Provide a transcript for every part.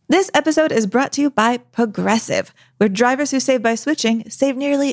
This episode is brought to you by Progressive, where drivers who save by switching save nearly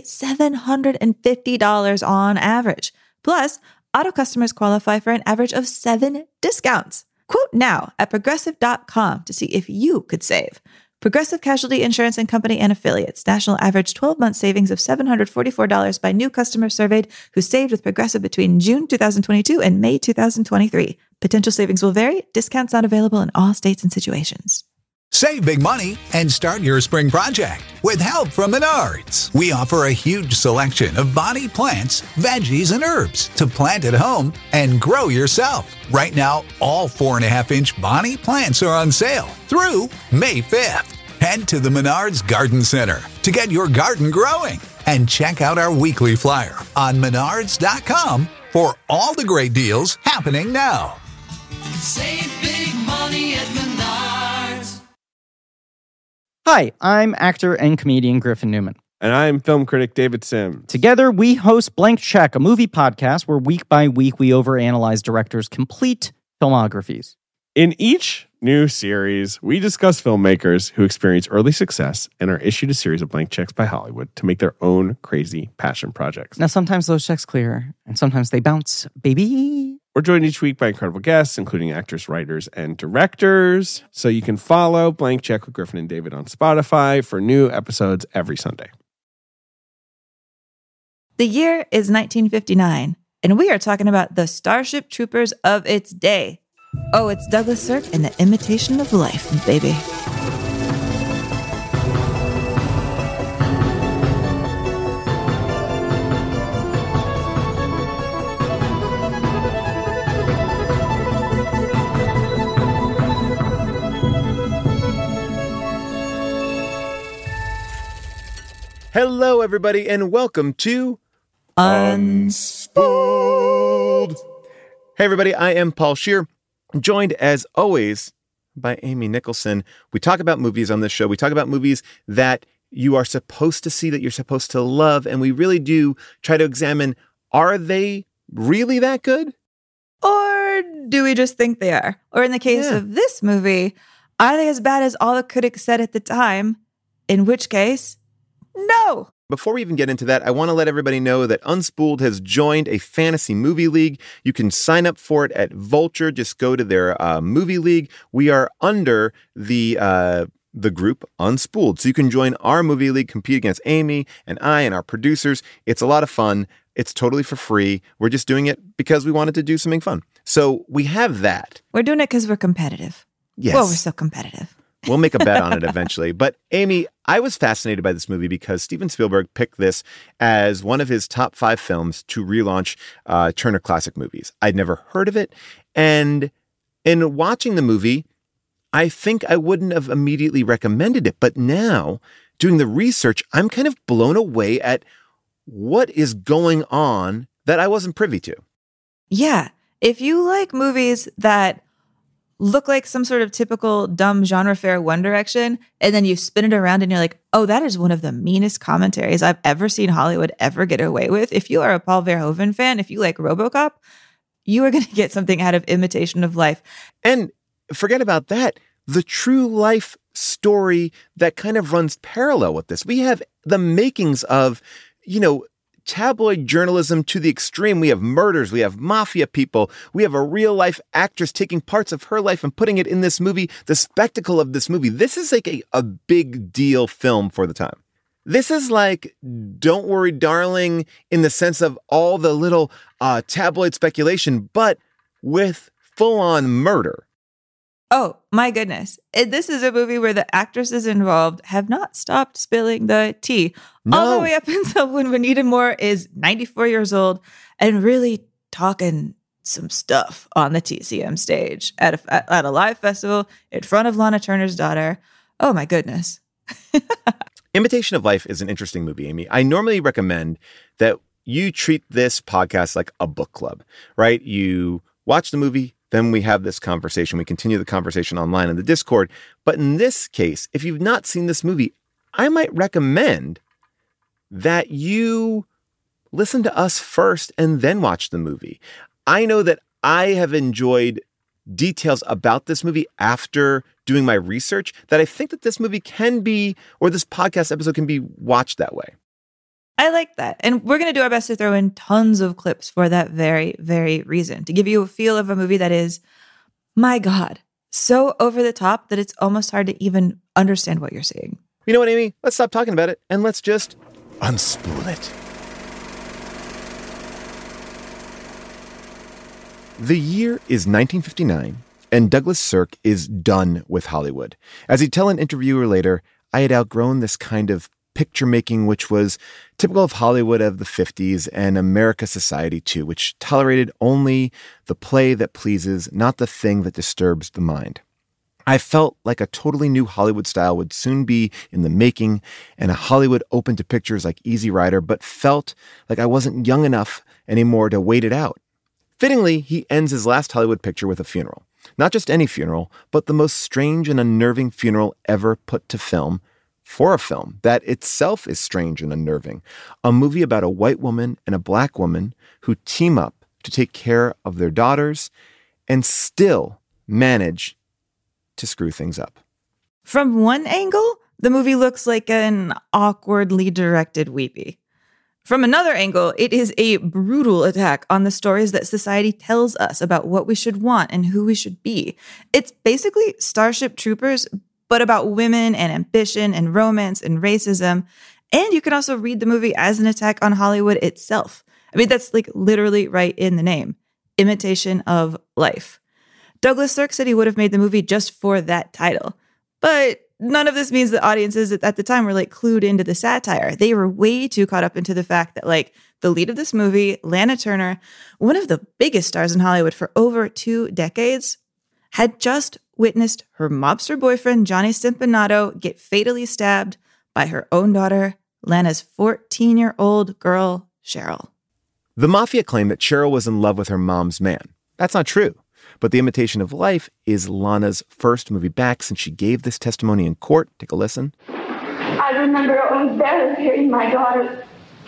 $750 on average. Plus, auto customers qualify for an average of 7 discounts. Quote now at Progressive.com to see if you could save. Progressive Casualty Insurance and Company and Affiliates. National average 12-month savings of $744 by new customers surveyed who saved with Progressive between June 2022 and May 2023. Potential savings will vary. Discounts not available in all states and situations. Save big money and start your spring project with help from Menards. We offer a huge selection of bonnie plants, veggies, and herbs to plant at home and grow yourself. Right now, all 4.5-inch bonnie plants are on sale through May 5th. Head to the Menards Garden Center to get your garden growing and check out our weekly flyer on menards.com for all the great deals happening now. Save big money at Menards. Hi, I'm actor and comedian Griffin Newman. And I'm film critic David Sims. Together, we host Blank Check, a movie podcast where week by week we overanalyze directors' complete filmographies. In each new series, we discuss filmmakers who experience early success and are issued a series of blank checks by Hollywood to make their own crazy passion projects. Now, sometimes those checks clear, and sometimes they bounce, baby. We're joined each week by incredible guests, including actors, writers, and directors. So you can follow Blank Check with Griffin and David on Spotify for new episodes every Sunday. The year is 1959, and we are talking about the Starship Troopers of its day. Oh, it's Douglas Sirk and The Imitation of Life, baby. Hello, everybody, and welcome to Unspooled. Hey, everybody, I am Paul Scheer, joined as always by Amy Nicholson. We talk about movies on this show. We talk about movies that you are supposed to see, that you're supposed to love, and we really do try to examine, are they really that good? Or do we just think they are? Or in the case of this movie, are they as bad as all the critics said at the time? In which case, no. Before we even get into that, I want to let everybody know that Unspooled has joined a fantasy movie league. You can sign up for it at Vulture. Just go to their movie league. We are under the group Unspooled. So you can join our movie league, compete against Amy and I and our producers. It's a lot of fun. It's totally for free. We're just doing it because we wanted to do something fun. So we have that. We're doing it because we're competitive. Yes. Well, we're so competitive. We'll make a bet on it eventually. But Amy, I was fascinated by this movie because Steven Spielberg picked this as one of his top 5 films to relaunch Turner Classic Movies. I'd never heard of it. And in watching the movie, I think I wouldn't have immediately recommended it. But now, doing the research, I'm kind of blown away at what is going on that I wasn't privy to. Yeah. If you like movies that look like some sort of typical dumb genre fare One Direction, and then you spin it around and you're like, oh, that is one of the meanest commentaries I've ever seen Hollywood ever get away with. If you are a Paul Verhoeven fan, if you like RoboCop, you are going to get something out of Imitation of Life. And forget about that. The true life story that kind of runs parallel with this. We have the makings of, tabloid journalism to the extreme. We have murders. We have mafia people. We have a real life actress taking parts of her life and putting it in this movie. The spectacle of this movie. This is like a big deal film for the time. This is like Don't Worry, Darling, in the sense of all the little tabloid speculation, but with full-on murder. Oh, my goodness. This is a movie where the actresses involved have not stopped spilling the tea. No. All the way up until when Juanita Moore is 94 years old and really talking some stuff on the TCM stage at a live festival in front of Lana Turner's daughter. Oh, my goodness. Imitation of Life is an interesting movie, Amy. I normally recommend that you treat this podcast like a book club, right? You watch the movie, then we have this conversation. We continue the conversation online in the Discord. But in this case, if you've not seen this movie, I might recommend that you listen to us first and then watch the movie. I know that I have enjoyed details about this movie after doing my research that I think that this movie can be, or this podcast episode can be watched that way. I like that. And we're going to do our best to throw in tons of clips for that very, very reason, to give you a feel of a movie that is, my God, so over the top that it's almost hard to even understand what you're seeing. You know what, Amy? Let's stop talking about it and let's just unspool it. The year is 1959, and Douglas Sirk is done with Hollywood. As he'd tell an interviewer later, I had outgrown this kind of picture making, which was typical of Hollywood of the 50s and America society too, which tolerated only the play that pleases, not the thing that disturbs the mind. I felt like a totally new Hollywood style would soon be in the making, and a Hollywood open to pictures like Easy Rider, but felt like I wasn't young enough anymore to wait it out. Fittingly, he ends his last Hollywood picture with a funeral. Not just any funeral, but the most strange and unnerving funeral ever put to film, for a film that itself is strange and unnerving. A movie about a white woman and a black woman who team up to take care of their daughters and still manage to screw things up. From one angle, the movie looks like an awkwardly directed weepy. From another angle, it is a brutal attack on the stories that society tells us about what we should want and who we should be. It's basically Starship Troopers, but about women and ambition and romance and racism. And you can also read the movie as an attack on Hollywood itself. I mean, that's like literally right in the name. Imitation of Life. Douglas Sirk said he would have made the movie just for that title. But none of this means that audiences at the time were like clued into the satire. They were way too caught up into the fact that like the lead of this movie, Lana Turner, one of the biggest stars in Hollywood for over 2 decades, had just witnessed her mobster boyfriend, Johnny Stimpanato, get fatally stabbed by her own daughter, Lana's 14-year-old girl, Cheryl. The mafia claimed that Cheryl was in love with her mom's man. That's not true. But The Imitation of Life is Lana's first movie back since she gave this testimony in court. Take a listen. I remember on bed hearing my daughter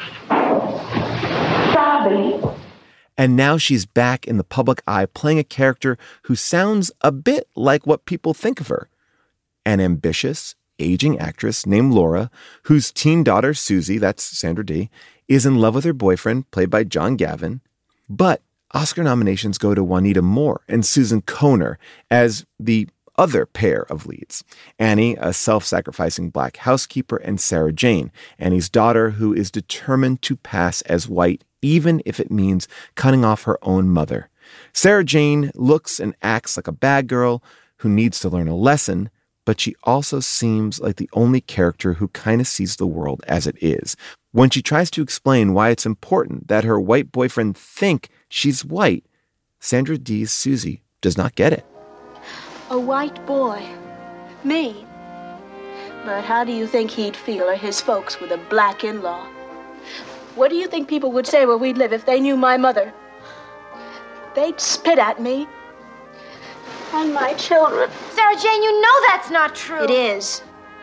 sobbing. And now she's back in the public eye playing a character who sounds a bit like what people think of her. An ambitious, aging actress named Laura, whose teen daughter, Susie, that's Sandra Dee, is in love with her boyfriend, played by John Gavin. But Oscar nominations go to Juanita Moore and Susan Kohner as the other pair of leads. Annie, a self-sacrificing black housekeeper, and Sarah Jane, Annie's daughter, who is determined to pass as white, even if it means cutting off her own mother. Sarah Jane looks and acts like a bad girl who needs to learn a lesson, but she also seems like the only character who kind of sees the world as it is. When she tries to explain why it's important that her white boyfriend think she's white, Sandra Dee's Susie does not get it. A white boy. Me. But how do you think he'd feel, or his folks, with a black in-law? What do you think people would say where we'd live if they knew my mother? They'd spit at me. And my children. Sarah Jane, you know that's not true. It is.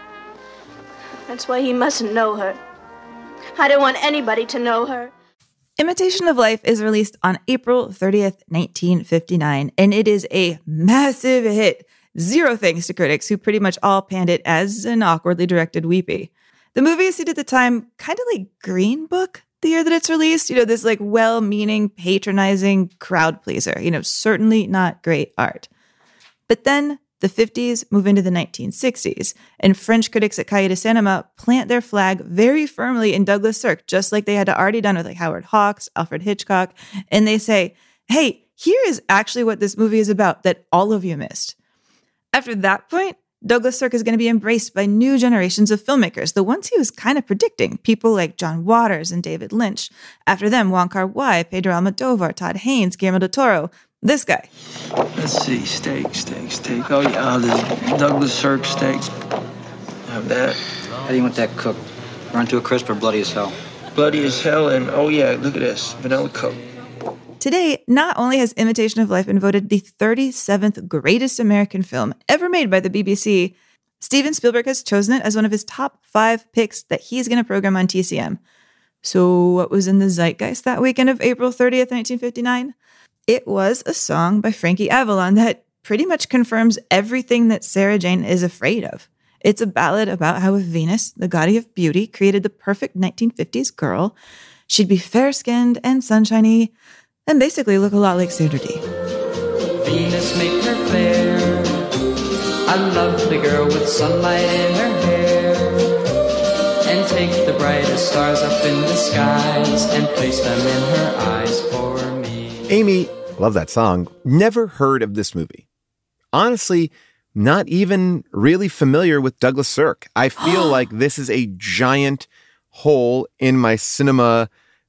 That's why he mustn't know her. I don't want anybody to know her. Imitation of Life is released on April 30th, 1959, and it is a massive hit. Zero thanks to critics who pretty much all panned it as an awkwardly directed weepy. The movie is seen at the time kind of like Green Book the year that it's released. You know, this like well-meaning, patronizing crowd pleaser. You know, certainly not great art. But then the 50s move into the 1960s, and French critics at Cahiers du Cinema plant their flag very firmly in Douglas Sirk, just like they had already done with like Howard Hawks, Alfred Hitchcock, and they say, hey, here is actually what this movie is about that all of you missed. After that point, Douglas Sirk is going to be embraced by new generations of filmmakers, the ones he was kind of predicting, people like John Waters and David Lynch. After them, Wong Kar-wai, Pedro Almodovar, Todd Haynes, Guillermo del Toro. This guy. Let's see, steak. Oh, yeah, there's Douglas Sirk steaks. Have that. How do you want that cooked? Run to a crisp or bloody as hell? Bloody as hell, and oh yeah, look at this, vanilla Coke. Today, not only has Imitation of Life been voted the 37th greatest American film ever made by the BBC, Steven Spielberg has chosen it as one of his top 5 picks that he's going to program on TCM. So what was in the zeitgeist that weekend of April 30th, 1959? It was a song by Frankie Avalon that pretty much confirms everything that Sarah Jane is afraid of. It's a ballad about how if Venus, the goddess of beauty, created the perfect 1950s girl, she'd be fair-skinned and sunshiny and basically look a lot like Sandra Dee. Venus made her fair, a lovely girl with sunlight in her hair, and take the brightest stars up in the skies and place them in her eyes for me. Amy, love that song. Never heard of this movie. Honestly, not even really familiar with Douglas Sirk. I feel like this is a giant hole in my cinema.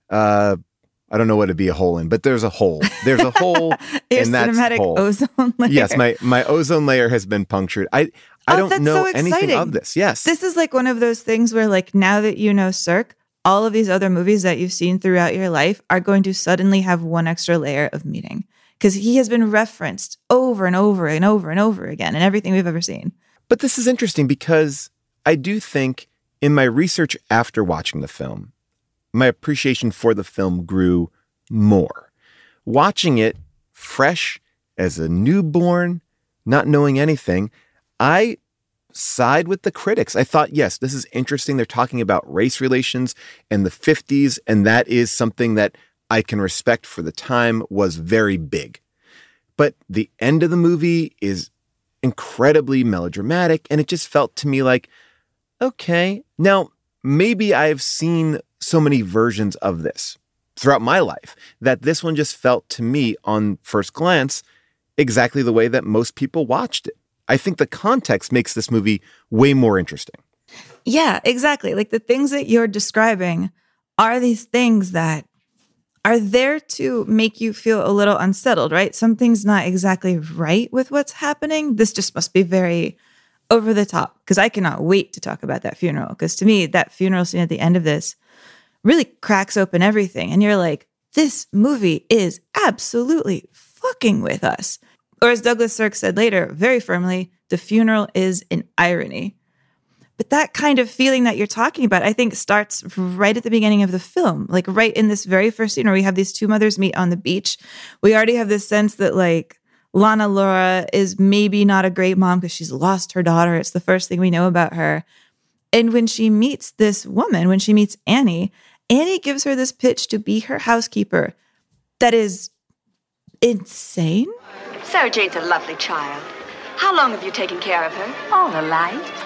I don't know what it'd be a hole in, but there's a hole. There's a hole, and that's cinematic hole. ozone layer. Yes, my ozone layer has been punctured. I don't know anything of this. Yes. This is like one of those things where, like, now that you know Sirk, all of these other movies that you've seen throughout your life are going to suddenly have one extra layer of meaning. Because he has been referenced over and over and over and over again in everything we've ever seen. But this is interesting because I do think in my research after watching the film, my appreciation for the film grew more. Watching it fresh as a newborn, not knowing anything, I side with the critics. I thought, yes, this is interesting. They're talking about race relations in the 50s, and that is something that I can respect for the time was very big. But the end of the movie is incredibly melodramatic, and it just felt to me like, okay, now maybe I've seen so many versions of this throughout my life that this one just felt to me on first glance exactly the way that most people watched it. I think the context makes this movie way more interesting. Yeah, exactly. Like the things that you're describing are these things that are there to make you feel a little unsettled, right? Something's not exactly right with what's happening. This just must be very over the top, because I cannot wait to talk about that funeral. Because to me, that funeral scene at the end of this really cracks open everything. And you're like, this movie is absolutely fucking with us. Or as Douglas Sirk said later, very firmly, the funeral is an irony. But that kind of feeling that you're talking about, I think, starts right at the beginning of the film. Like right in this very first scene where we have these two mothers meet on the beach. We already have this sense that like Lana Laura is maybe not a great mom because she's lost her daughter. It's the first thing we know about her. And when she meets this woman, when she meets Annie, Annie gives her this pitch to be her housekeeper. That is insane. Sarah Jane's a lovely child. How long have you taken care of her? All her life.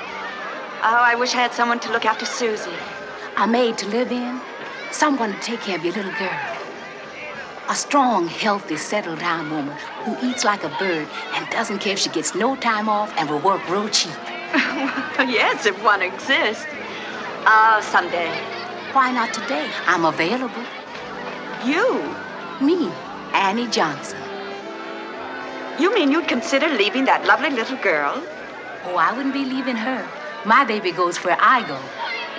Oh, I wish I had someone to look after Susie. A maid to live in. Someone to take care of your little girl. A strong, healthy, settled-down woman who eats like a bird and doesn't care if she gets no time off and will work real cheap. Yes, if one exists. Someday. Why not today? I'm available. You? Me, Annie Johnson. You mean you'd consider leaving that lovely little girl? Oh, I wouldn't be leaving her. My baby goes where I go.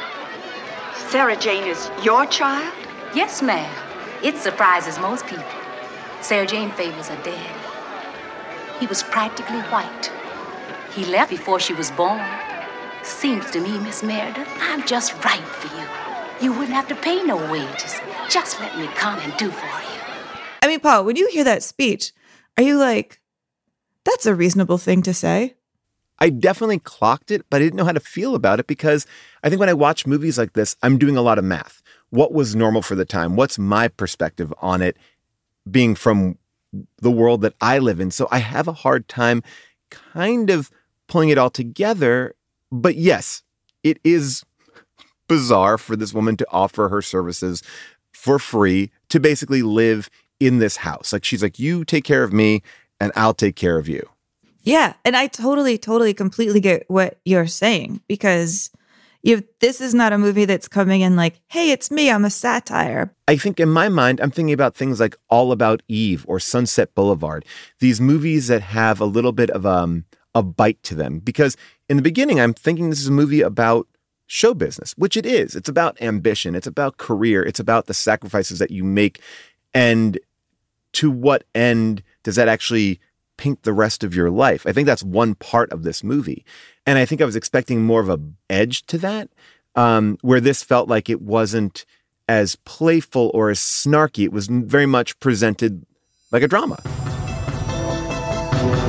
Sarah Jane is your child? Yes, ma'am. It surprises most people. Sarah Jane favors her daddy. He was practically white. He left before she was born. Seems to me, Miss Meredith, I'm just right for you. You wouldn't have to pay no wages. Just let me come and do for you. I mean, Paul, when you hear that speech, are you like, that's a reasonable thing to say? I definitely clocked it, but I didn't know how to feel about it because I think when I watch movies like this, I'm doing a lot of math. What was normal for the time? What's my perspective on it being from the world that I live in? So I have a hard time kind of pulling it all together. But yes, it is bizarre for this woman to offer her services for free to basically live in this house. Like she's like, you take care of me and I'll take care of you. Yeah. And I totally, completely get what you're saying because this is not a movie that's coming in like, hey, it's me, I'm a satire. I think in my mind, I'm thinking about things like All About Eve or Sunset Boulevard, these movies that have a little bit of a bite to them. Because in the beginning, I'm thinking this is a movie about show business, which it is. It's about ambition. It's about career. It's about the sacrifices that you make. And to what end does that actually paint the rest of your life? I think that's one part of this movie. And I think I was expecting more of an edge to that, where this felt like it wasn't as playful or as snarky. It was very much presented like a drama.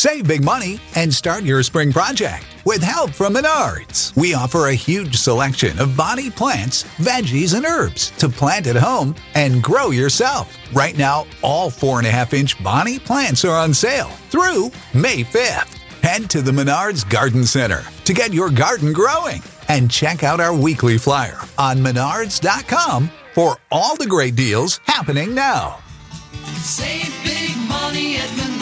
Save big money and start your spring project with help from Menards. We offer a huge selection of bonnie plants, veggies, and herbs to plant at home and grow yourself. Right now, all 4.5-inch bonnie plants are on sale through May 5th. Head to the Menards Garden Center to get your garden growing and check out our weekly flyer on menards.com for all the great deals happening now. Save big money at Menards.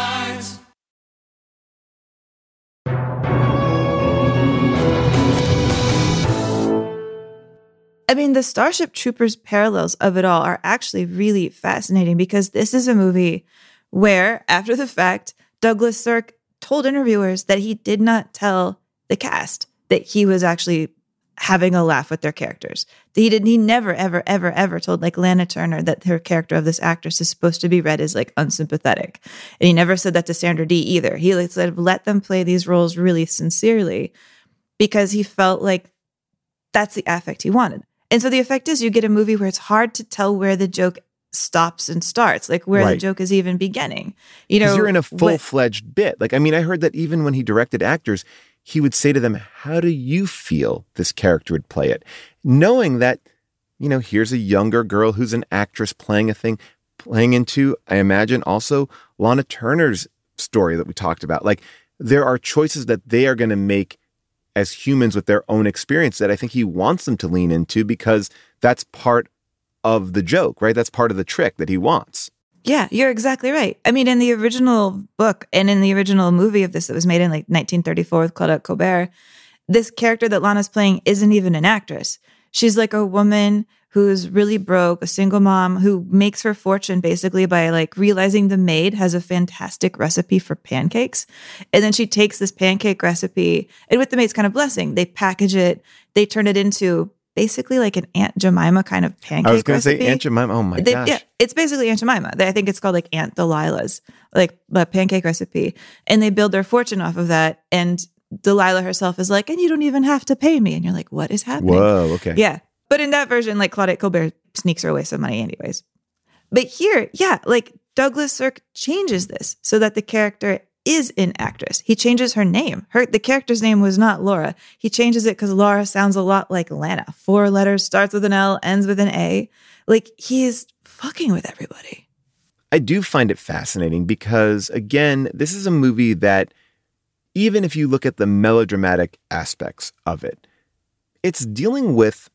I mean, the Starship Troopers parallels of it all are actually really fascinating because this is a movie where, after the fact, Douglas Sirk told interviewers that he did not tell the cast that he was actually having a laugh with their characters. He never, ever, ever, ever told like Lana Turner that her character of this actress is supposed to be read as like unsympathetic. And he never said that to Sandra Dee either. He like said, let them play these roles really sincerely because he felt like that's the affect he wanted. And so the effect is you get a movie where it's hard to tell where the joke stops and starts, like where the joke is even beginning. You know, you're in a full-fledged bit. Like, I mean, I heard that even when he directed actors, he would say to them, how do you feel this character would play it? Knowing that, you know, here's a younger girl who's an actress playing a thing, playing into, I imagine, also Lana Turner's story that we talked about. Like, there are choices that they are going to make as humans with their own experience that I think he wants them to lean into because that's part of the joke, right? That's part of the trick that he wants. Yeah, you're exactly right. I mean, in the original book and in the original movie of this that was made in like 1934 with Claudette Colbert, this character that Lana's playing isn't even an actress. She's like a woman who's really broke, a single mom who makes her fortune basically by like realizing the maid has a fantastic recipe for pancakes. And then she takes this pancake recipe and with the maid's kind of blessing, they package it, they turn it into basically like an Aunt Jemima kind of pancake recipe. I was going to say Aunt Jemima. Oh my gosh. Yeah, it's basically Aunt Jemima. I think it's called like Aunt Delilah's like pancake recipe. And they build their fortune off of that. And Delilah herself is like, and you don't even have to pay me. And you're like, what is happening? Whoa, okay. Yeah. But in that version, like Claudette Colbert sneaks her away some money anyways. But here, yeah, like Douglas Sirk changes this so that the character is an actress. He changes her name. The character's name was not Laura. He changes it because Laura sounds a lot like Lana. 4 letters, starts with an L, ends with an A. Like, he's fucking with everybody. I do find it fascinating because, again, this is a movie that, even if you look at the melodramatic aspects of it, it's dealing with,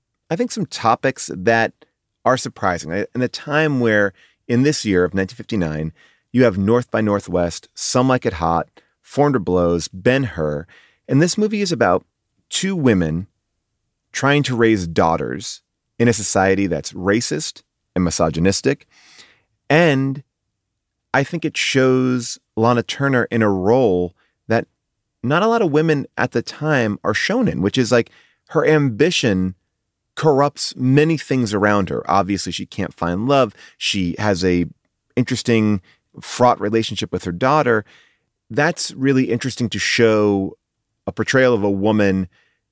I think, some topics that are surprising. In a time where, in this year of 1959, you have North by Northwest, Some Like It Hot, 400 Blows, Ben-Hur, and this movie is about 2 women trying to raise daughters in a society that's racist and misogynistic. And I think it shows Lana Turner in a role that not a lot of women at the time are shown in, which is like her ambition corrupts many things around her. Obviously, she can't find love. She has a interesting, fraught relationship with her daughter. That's really interesting to show a portrayal of a woman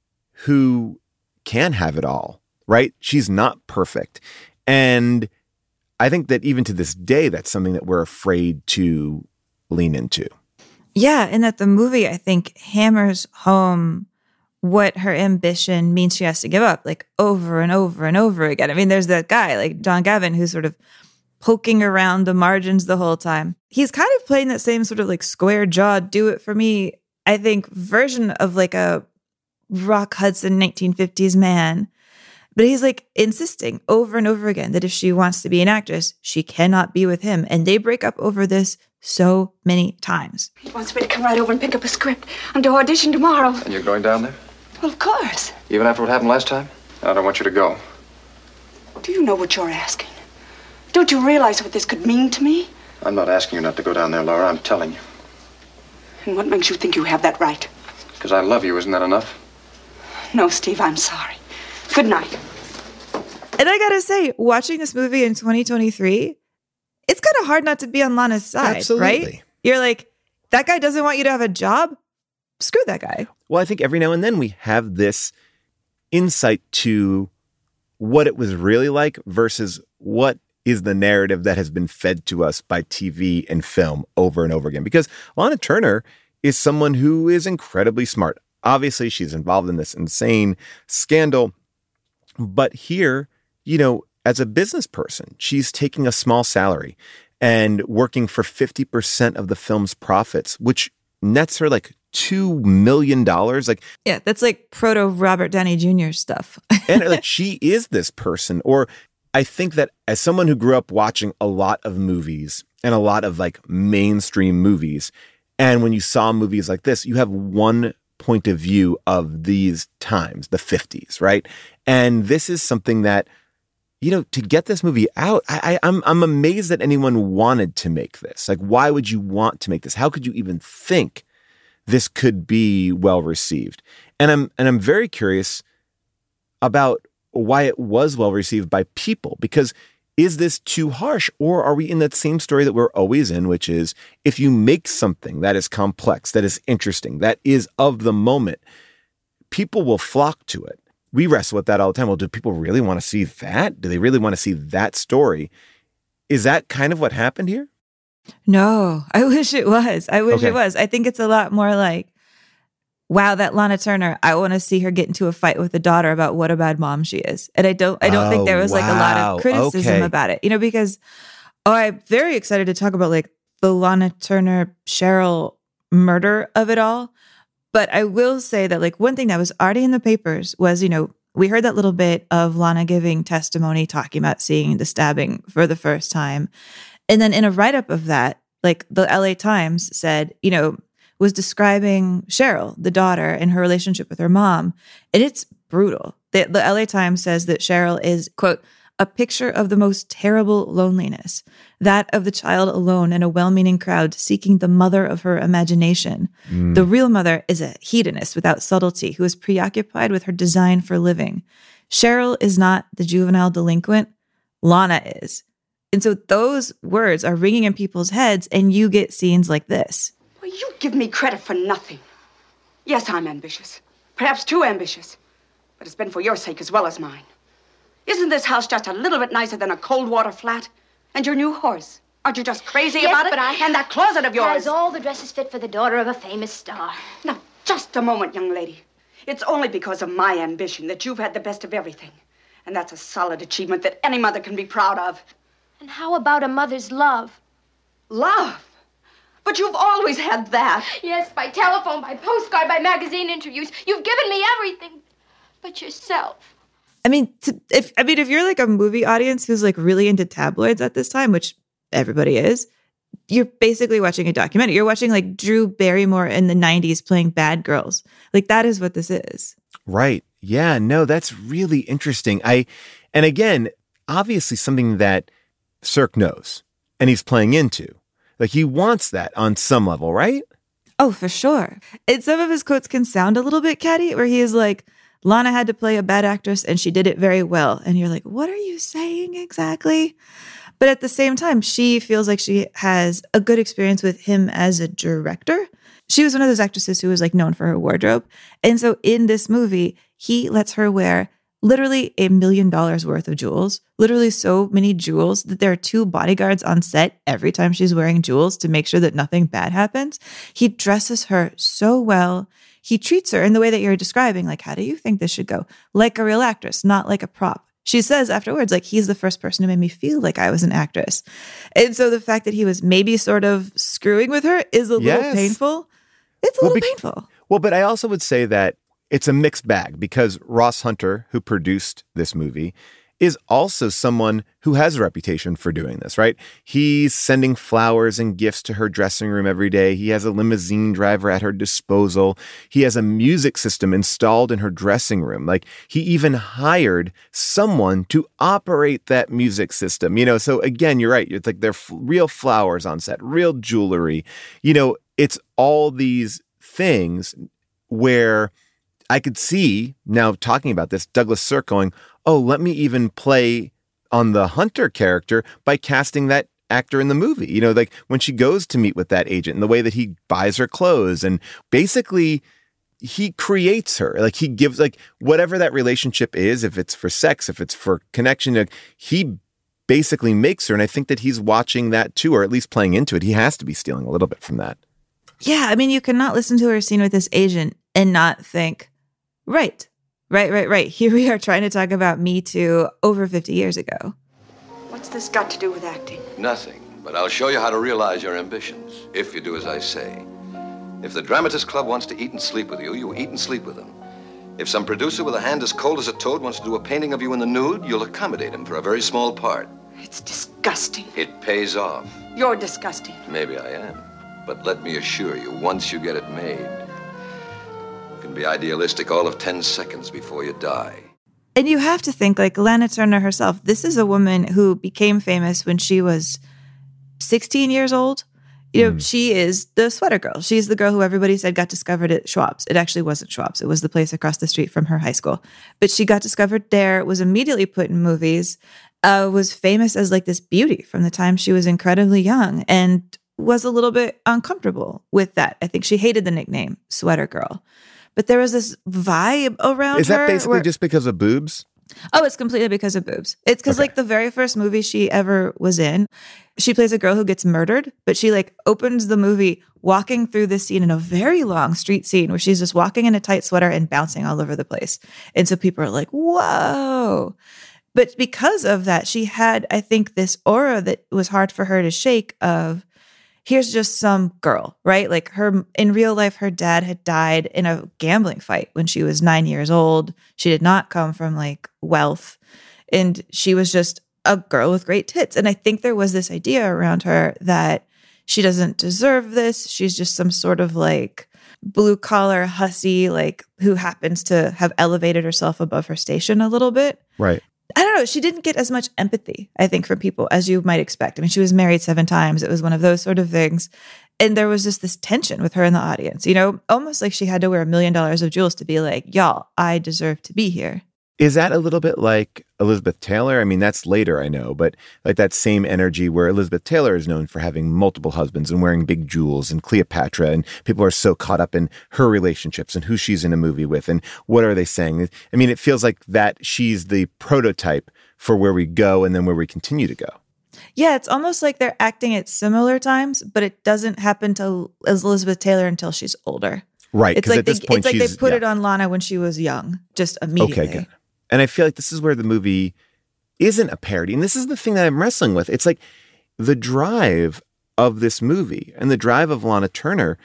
who can have it all, right? She's not perfect. And I think that even to this day, that's something that we're afraid to lean into. Yeah, and that the movie, I think, hammers home what her ambition means she has to give up, like over and over and over again. I mean, there's that guy, like John Gavin, who's sort of poking around the margins the whole time. He's kind of playing that same sort of like square-jawed, do it for me, I think, version of like a Rock Hudson 1950s man. But he's like insisting over and over again that if she wants to be an actress, she cannot be with him. And they break up over this so many times. He wants me to come right over and pick up a script. I'm to audition tomorrow. And you're going down there? Well, of course. Even after what happened last time? I don't want you to go. Do you know what you're asking? Don't you realize what this could mean to me? I'm not asking you not to go down there, Laura. I'm telling you. And what makes you think you have that right? Because I love you. Isn't that enough? No, Steve, I'm sorry. Good night. And I gotta say, watching this movie in 2023, it's kind of hard not to be on Lana's side, Absolutely. Right? You're like, that guy doesn't want you to have a job? Screw that guy. Well, I think every now and then we have this insight to what it was really like versus what is the narrative that has been fed to us by TV and film over and over again. Because Lana Turner is someone who is incredibly smart. Obviously, she's involved in this insane scandal. But here, as a business person, she's taking a small salary and working for 50% of the film's profits, which nets her like $2 million. Yeah, that's like proto Robert Downey Jr. stuff. And like she is this person. Or I think that as someone who grew up watching a lot of movies and a lot of like mainstream movies, and when you saw movies like this, you have one point of view of these times, the 50s, right? And this is something that, to get this movie out, I'm amazed that anyone wanted to make this. Like, why would you want to make this? How could you even think this could be well received? And I'm very curious about why it was well received by people, because is this too harsh, or are we in that same story that we're always in, which is if you make something that is complex, that is interesting, that is of the moment, people will flock to it. We wrestle with that all the time. Well, do people really want to see that? Do they really want to see that story? Is that kind of what happened here? No, I wish it was. It was. I think it's a lot more like, wow, that Lana Turner, I want to see her get into a fight with the daughter about what a bad mom she is. And I don't think there was like a lot of criticism about it, because I'm very excited to talk about like the Lana Turner, Cheryl murder of it all. But I will say that like one thing that was already in the papers was, we heard that little bit of Lana giving testimony, talking about seeing the stabbing for the first time. And then in a write-up of that, like the LA Times said, was describing Cheryl, the daughter, and her relationship with her mom. And it's brutal. The LA Times says that Cheryl is, quote, a picture of the most terrible loneliness, that of the child alone in a well-meaning crowd seeking the mother of her imagination. The real mother is a hedonist without subtlety who is preoccupied with her design for living. Cheryl is not the juvenile delinquent. Lana is. And so those words are ringing in people's heads, and you get scenes like this. Well, you give me credit for nothing. Yes, I'm ambitious. Perhaps too ambitious. But it's been for your sake as well as mine. Isn't this house just a little bit nicer than a cold water flat? And your new horse? Aren't you just crazy about it? And that closet of yours? Has all the dresses fit for the daughter of a famous star. Now, just a moment, young lady. It's only because of my ambition that you've had the best of everything. And that's a solid achievement that any mother can be proud of. And how about a mother's love? Love? But you've always had that. Yes, by telephone, by postcard, by magazine interviews. You've given me everything but yourself. I mean, if you're like a movie audience who's like really into tabloids at this time, which everybody is, you're basically watching a documentary. You're watching like Drew Barrymore in the 90s playing bad girls. Like that is what this is. Right. Yeah, no, that's really interesting. And again, obviously something that Sirk knows and he's playing into. Like he wants that on some level, right? Oh, for sure. And some of his quotes can sound a little bit catty where he is like, Lana had to play a bad actress and she did it very well. And you're like, what are you saying exactly? But at the same time, she feels like she has a good experience with him as a director. She was one of those actresses who was like known for her wardrobe. And so in this movie, he lets her wear literally $1 million worth of jewels, literally so many jewels that there are 2 bodyguards on set every time she's wearing jewels to make sure that nothing bad happens. He dresses her so well. He treats her in the way that you're describing, like, how do you think this should go? Like a real actress, not like a prop. She says afterwards, like, he's the first person who made me feel like I was an actress. And so the fact that he was maybe sort of screwing with her is a little painful. It's a little painful. Well, but I also would say that it's a mixed bag because Ross Hunter, who produced this movie, is also someone who has a reputation for doing this, right? He's sending flowers and gifts to her dressing room every day. He has a limousine driver at her disposal. He has a music system installed in her dressing room. Like he even hired someone to operate that music system, So again, you're right. It's like they're real flowers on set, real jewelry. It's all these things where I could see now talking about this, Douglas Sirk going, oh, let me even play on the Hunter character by casting that actor in the movie. Like when she goes to meet with that agent and the way that he buys her clothes and basically he creates her. Like he gives like whatever that relationship is, if it's for sex, if it's for connection, like, he basically makes her. And I think that he's watching that too, or at least playing into it. He has to be stealing a little bit from that. Yeah, I mean, you cannot listen to her scene with this agent and not think, right. Here we are trying to talk about Me Too over 50 years ago. What's this got to do with acting? Nothing, but I'll show you how to realize your ambitions, if you do as I say. If the Dramatist Club wants to eat and sleep with you, you eat and sleep with them. If some producer with a hand as cold as a toad wants to do a painting of you in the nude, you'll accommodate him for a very small part. It's disgusting. It pays off. You're disgusting. Maybe I am. But let me assure you, once you get it made, you can be idealistic all of 10 seconds before you die. And you have to think, like Lana Turner herself, this is a woman who became famous when she was 16 years old. You know, she is the sweater girl. She's the girl who everybody said got discovered at Schwab's. It actually wasn't Schwab's. It was the place across the street from her high school. But she got discovered there, was immediately put in movies, was famous as like this beauty from the time she was incredibly young, and was a little bit uncomfortable with that. I think she hated the nickname Sweater Girl. But there was this vibe around her. Is that basically just because of boobs? Oh, it's completely because of boobs. It's because like the very first movie she ever was in, she plays a girl who gets murdered, but she like opens the movie walking through this scene in a very long street scene where she's just walking in a tight sweater and bouncing all over the place. And so people are like, whoa. But because of that, she had, I think, this aura that was hard for her to shake of, here's just some girl, right? Like her, in real life, her dad had died in a gambling fight when she was 9 years old. She did not come from like wealth. And she was just a girl with great tits. And I think there was this idea around her that she doesn't deserve this. She's just some sort of like blue collar hussy, like who happens to have elevated herself above her station a little bit. Right. I don't know. She didn't get as much empathy, I think, from people as you might expect. I mean, she was married 7 times. It was one of those sort of things. And there was just this tension with her in the audience, you know, almost like she had to wear $1 million of jewels to be like, y'all, I deserve to be here. Is that a little bit like Elizabeth Taylor? I mean, that's later, I know, but like that same energy where Elizabeth Taylor is known for having multiple husbands and wearing big jewels, and Cleopatra, and people are so caught up in her relationships and who she's in a movie with and what are they saying. I mean, it feels like that she's the prototype for where we go and then where we continue to go. Yeah, it's almost like they're acting at similar times, but it doesn't happen to Elizabeth Taylor until she's older. Right. It's like, at this point, they put it on Lana when she was young, just immediately. Okay, good. And I feel like this is where the movie isn't a parody. And this is the thing that I'm wrestling with. It's like the drive of this movie and the drive of Lana Turner,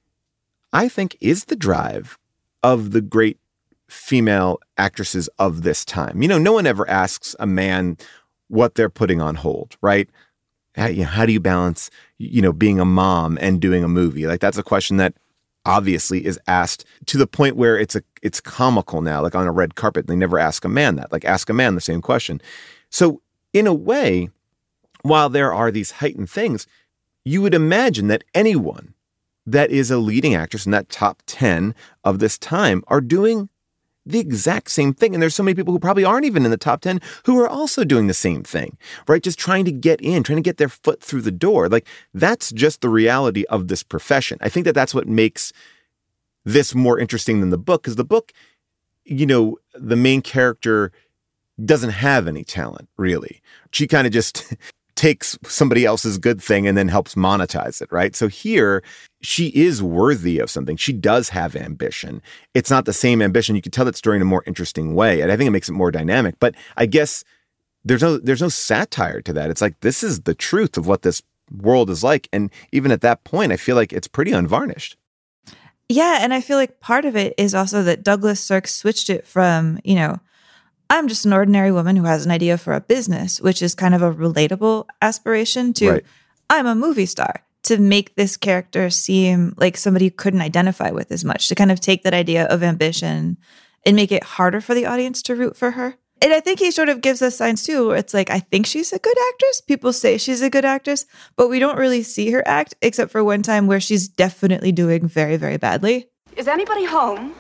I think, is the drive of the great female actresses of this time. You know, no one ever asks a man what they're putting on hold, right? How do you balance, you know, being a mom and doing a movie? Like, that's a question that obviously is asked to the point where it's comical now, like on a red carpet. They never ask a man that, like ask a man the same question. So in a way, while there are these heightened things, you would imagine that anyone that is a leading actress in that top 10 of this time are doing the exact same thing. And there's so many people who probably aren't even in the top 10 who are also doing the same thing, right? Just trying to get in, trying to get their foot through the door. Like, that's just the reality of this profession. I think that that's what makes this more interesting than the book, because the book, you know, the main character doesn't have any talent, really. She kind of just takes somebody else's good thing and then helps monetize it, right? So here, she is worthy of something. She does have ambition. It's not the same ambition. You can tell that story in a more interesting way, and I think it makes it more dynamic. But I guess there's no satire to that. It's like, this is the truth of what this world is like. And even at that point, I feel like it's pretty unvarnished. Yeah, and I feel like part of it is also that Douglas Sirk switched it from, you know, I'm just an ordinary woman who has an idea for a business, which is kind of a relatable aspiration, to right. I'm a movie star, to make this character seem like somebody you couldn't identify with as much, to kind of take that idea of ambition and make it harder for the audience to root for her. And I think he sort of gives us signs too, where it's like, I think she's a good actress. People say she's a good actress, but we don't really see her act except for one time where she's definitely doing very, very badly. Is anybody home?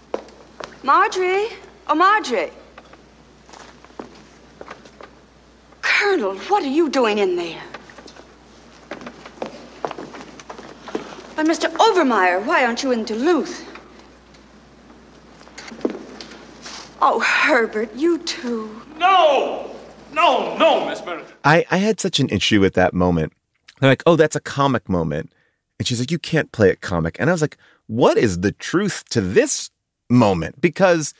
Marjorie? Oh, Marjorie. Colonel, what are you doing in there? But Mr. Overmeyer, why aren't you in Duluth? Oh, Herbert, you too. No! No, Miss Meredith. I had such an issue with that moment. They're like, oh, that's a comic moment. And she's like, you can't play it comic. And I was like, what is the truth to this moment? Because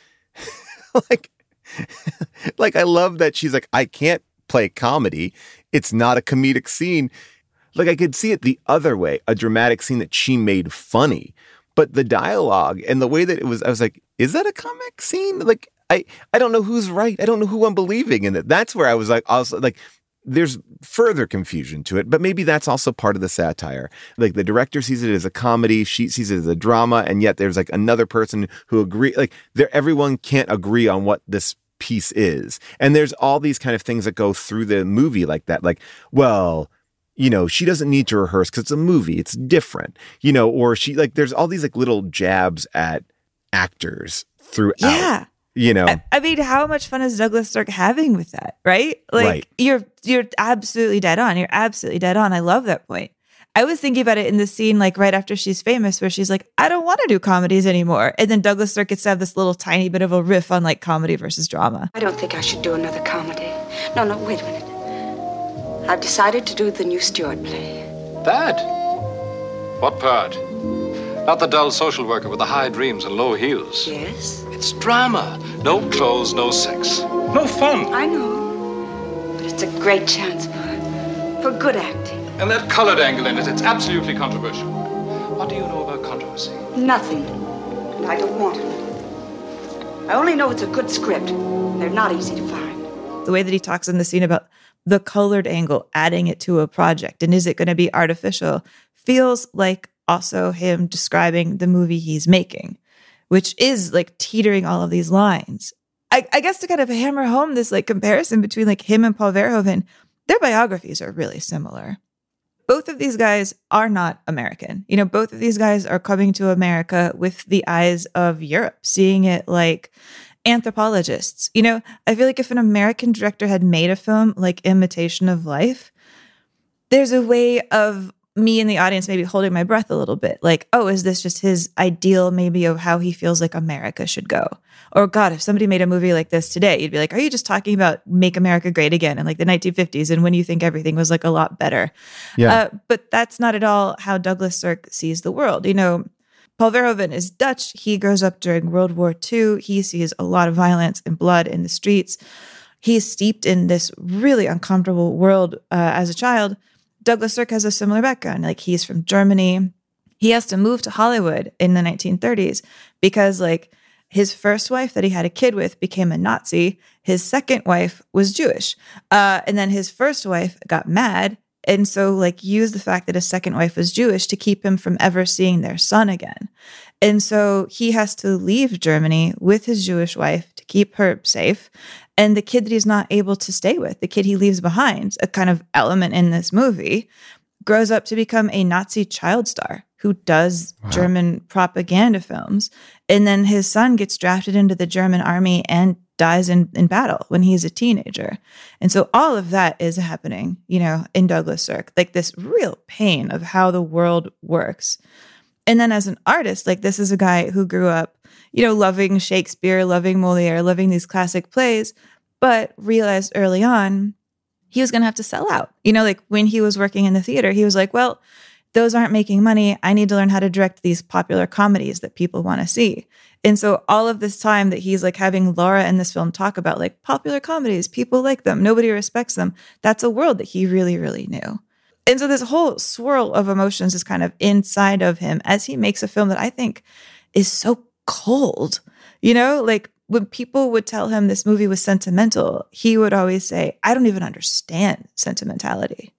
like I love that she's like, I can't play comedy. It's not a comedic scene. Like I could see it the other way, a dramatic scene that she made funny. But the dialogue and the way that it was, I was like, is that a comic scene? Like, I don't know who's right. I don't know who I'm believing in it. That's where I was like, also like, there's further confusion to it, but maybe that's also part of the satire. Like the director sees it as a comedy, she sees it as a drama, and yet there's like another person who agree. Like everyone can't agree on what this piece is, and there's all these kind of things that go through the movie like that. Like, well, you know, she doesn't need to rehearse because it's a movie. It's different, you know, or she like, there's all these like little jabs at actors throughout. Yeah. You know, I mean, how much fun is Douglas Sirk having with that? Right. Like you're absolutely dead on. You're absolutely dead on. I love that point. I was thinking about it in the scene, like right after she's famous, where she's like, I don't want to do comedies anymore. And then Douglas Sirk gets to have this little tiny bit of a riff on like comedy versus drama. I don't think I should do another comedy. No, wait a minute. I've decided to do the new Stewart play. That? What part? Not the dull social worker with the high dreams and low heels. Yes? It's drama. No clothes, no sex. No fun. I know. But it's a great chance for good acting. And that colored angle in it, it's absolutely controversial. What do you know about controversy? Nothing. And I don't want it. I only know it's a good script. They're not easy to find. The way that he talks in the scene about the colored angle, adding it to a project, and is it going to be artificial, feels like also him describing the movie he's making, which is like teetering all of these lines. I guess to kind of hammer home this like comparison between like him and Paul Verhoeven, their biographies are really similar. Both of these guys are not American. You know, both of these guys are coming to America with the eyes of Europe, seeing it like anthropologists. You know, I feel like if an American director had made a film like Imitation of Life, there's a way of me in the audience maybe holding my breath a little bit. Like, oh, is this just his ideal maybe of how he feels like America should go? Or God, if somebody made a movie like this today, you'd be like, are you just talking about Make America Great Again in like the 1950s and when you think everything was like a lot better? Yeah. But that's not at all how Douglas Sirk sees the world. You know, Paul Verhoeven is Dutch. He grows up during World War II. He sees a lot of violence and blood in the streets. He's steeped in this really uncomfortable world as a child. Douglas Sirk has a similar background. Like he's from Germany. He has to move to Hollywood in the 1930s because like his first wife that he had a kid with became a Nazi. His second wife was Jewish. And then his first wife got mad. And so like used the fact that his second wife was Jewish to keep him from ever seeing their son again. And so he has to leave Germany with his Jewish wife to keep her safe. And the kid that he's not able to stay with, the kid he leaves behind, a kind of element in this movie, grows up to become a Nazi child star who does German propaganda films. And then his son gets drafted into the German army and dies in battle when he's a teenager. And so all of that is happening, you know, in Douglas Sirk, like this real pain of how the world works. And then as an artist, like this is a guy who grew up, you know, loving Shakespeare, loving Moliere, loving these classic plays, but realized early on he was going to have to sell out. You know, like when he was working in the theater, he was like, well, those aren't making money. I need to learn how to direct these popular comedies that people want to see. And so all of this time that he's like having Laura in this film talk about like popular comedies, people like them, nobody respects them. That's a world that he really, really knew. And so this whole swirl of emotions is kind of inside of him as he makes a film that I think is so cold. You know, like when people would tell him this movie was sentimental, he would always say, I don't even understand sentimentality.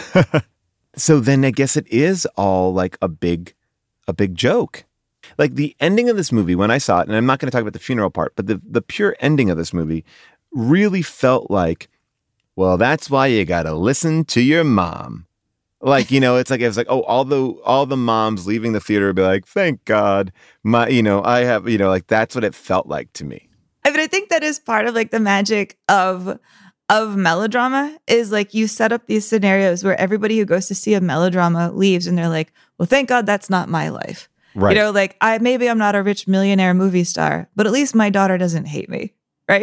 So then I guess it is all like a big joke. Like the ending of this movie, when I saw it, and I'm not going to talk about the funeral part, but the pure ending of this movie really felt like, well, that's why you got to listen to your mom. Like, you know, it was like, oh, all the moms leaving the theater would be like, thank God, I have, you know, like that's what it felt like to me. I mean, I think that is part of like the magic of melodrama is like you set up these scenarios where everybody who goes to see a melodrama leaves and they're like, well, thank God that's not my life. Right. You know, like maybe I'm not a rich millionaire movie star, but at least my daughter doesn't hate me. Right.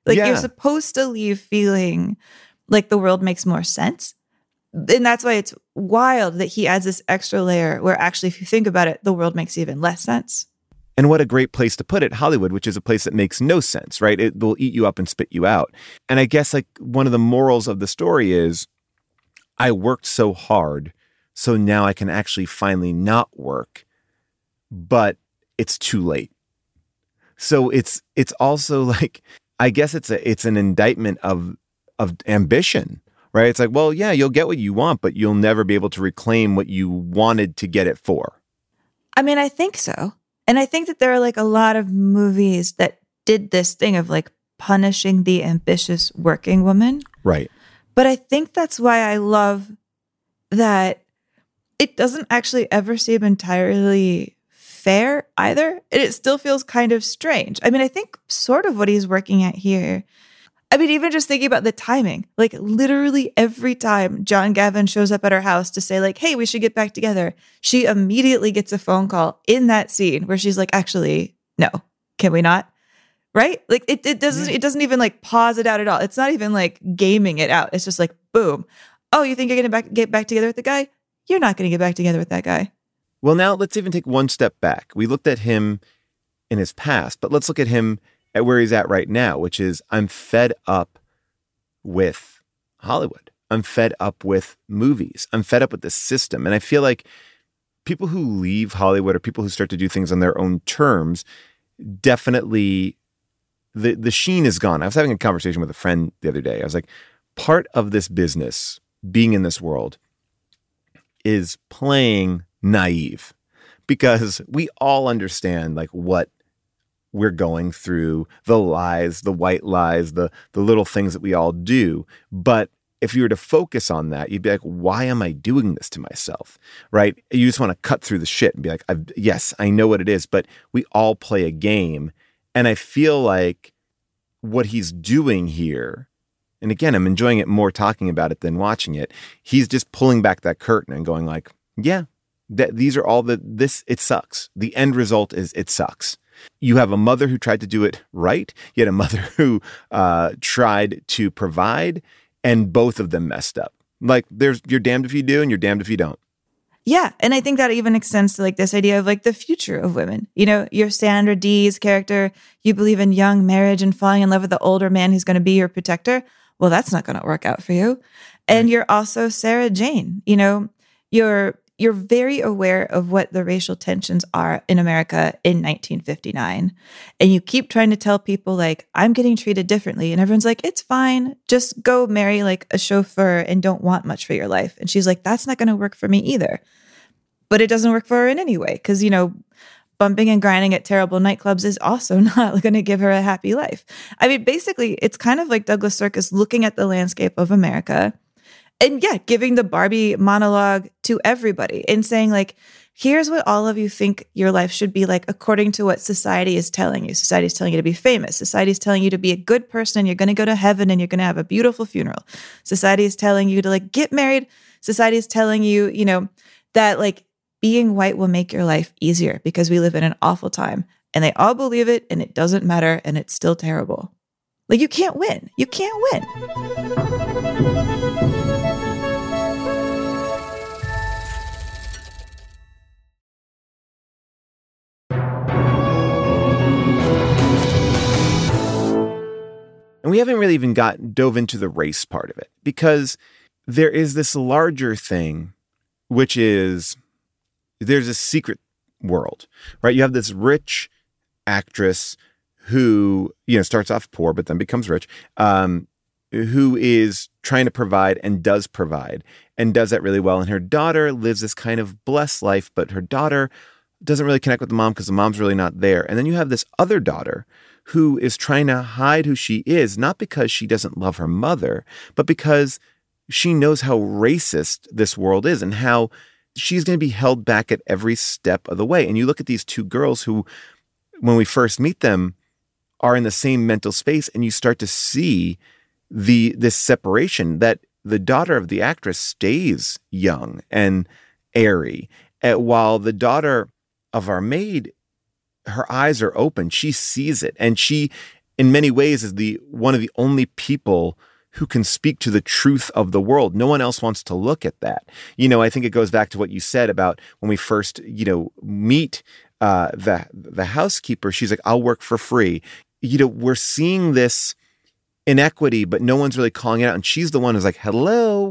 Like Yeah. you're supposed to leave feeling like the world makes more sense. And that's why it's wild that he adds this extra layer where actually, if you think about it, the world makes even less sense. And what a great place to put it, Hollywood, which is a place that makes no sense, right? It will eat you up and spit you out. And I guess like one of the morals of the story is I worked so hard, so now I can actually finally not work, but it's too late. So it's also like, I guess it's an indictment of ambition, right? It's like, well, yeah, you'll get what you want, but you'll never be able to reclaim what you wanted to get it for. I mean, I think so. And I think that there are like a lot of movies that did this thing of like punishing the ambitious working woman. Right. But I think that's why I love that it doesn't actually ever seem entirely fair either. It still feels kind of strange. I mean, I think sort of what he's working at here. I mean, even just thinking about the timing, like literally every time John Gavin shows up at her house to say like, hey, we should get back together, she immediately gets a phone call in that scene where she's like, actually, no, can we not? Right? Like it doesn't even like pause it out at all. It's not even like gaming it out. It's just like, boom. Oh, you think you're going to get back together with the guy? You're not going to get back together with that guy. Well, now let's even take one step back. We looked at him in his past, but let's look at him at where he's at right now, which is I'm fed up with Hollywood. I'm fed up with movies. I'm fed up with the system. And I feel like people who leave Hollywood or people who start to do things on their own terms, definitely the sheen is gone. I was having a conversation with a friend the other day. I was like, part of this business, being in this world, is playing naive because we all understand like what we're going through, the lies, the white lies, the little things that we all do. But if you were to focus on that, you'd be like, why am I doing this to myself? Right? You just want to cut through the shit and be like, yes, I know what it is, but we all play a game. And I feel like what he's doing here, and again, I'm enjoying it more talking about it than watching it. He's just pulling back that curtain and going like, yeah, these are all it sucks. The end result is it sucks. You have a mother who tried to do it right. You had a mother who tried to provide, and both of them messed up. Like you're damned if you do and you're damned if you don't. Yeah. And I think that even extends to like this idea of like the future of women. You know, your Sandra Dee's character, you believe in young marriage and falling in love with the older man who's going to be your protector. Well, that's not going to work out for you. And you're also Sarah Jane. You know, you're very aware of what the racial tensions are in America in 1959. And you keep trying to tell people like, I'm getting treated differently. And everyone's like, it's fine. Just go marry like a chauffeur and don't want much for your life. And she's like, that's not going to work for me either. But it doesn't work for her in any way. Because, you know, bumping and grinding at terrible nightclubs is also not going to give her a happy life. I mean, basically, it's kind of like Douglas Sirk is looking at the landscape of America and yeah, giving the Barbie monologue to everybody and saying like, here's what all of you think your life should be like according to what society is telling you. Society is telling you to be famous. Society is telling you to be a good person and you're going to go to heaven and you're going to have a beautiful funeral. Society is telling you to like get married. Society is telling you, you know, that like being white will make your life easier because we live in an awful time. And they all believe it and it doesn't matter and it's still terrible. Like you can't win. You can't win. And we haven't really even dove into the race part of it because there is this larger thing, which is there's a secret world, right? You have this rich actress who, you know, starts off poor, but then becomes rich, who is trying to provide and does that really well. And her daughter lives this kind of blessed life, but her daughter doesn't really connect with the mom because the mom's really not there. And then you have this other daughter who is trying to hide who she is, not because she doesn't love her mother, but because she knows how racist this world is and how she's going to be held back at every step of the way. And you look at these two girls who, when we first meet them, are in the same mental space, and you start to see this separation that the daughter of the actress stays young and airy, while the daughter of our maid, her eyes are open. She sees it, and she in many ways is one of the only people who can speak to the truth of the world. No one else wants to look at that. I think it goes back to what you said about when we first, meet the housekeeper. She's like, I'll work for free. We're seeing this inequity, but no one's really calling it out. And she's the one who's like, hello,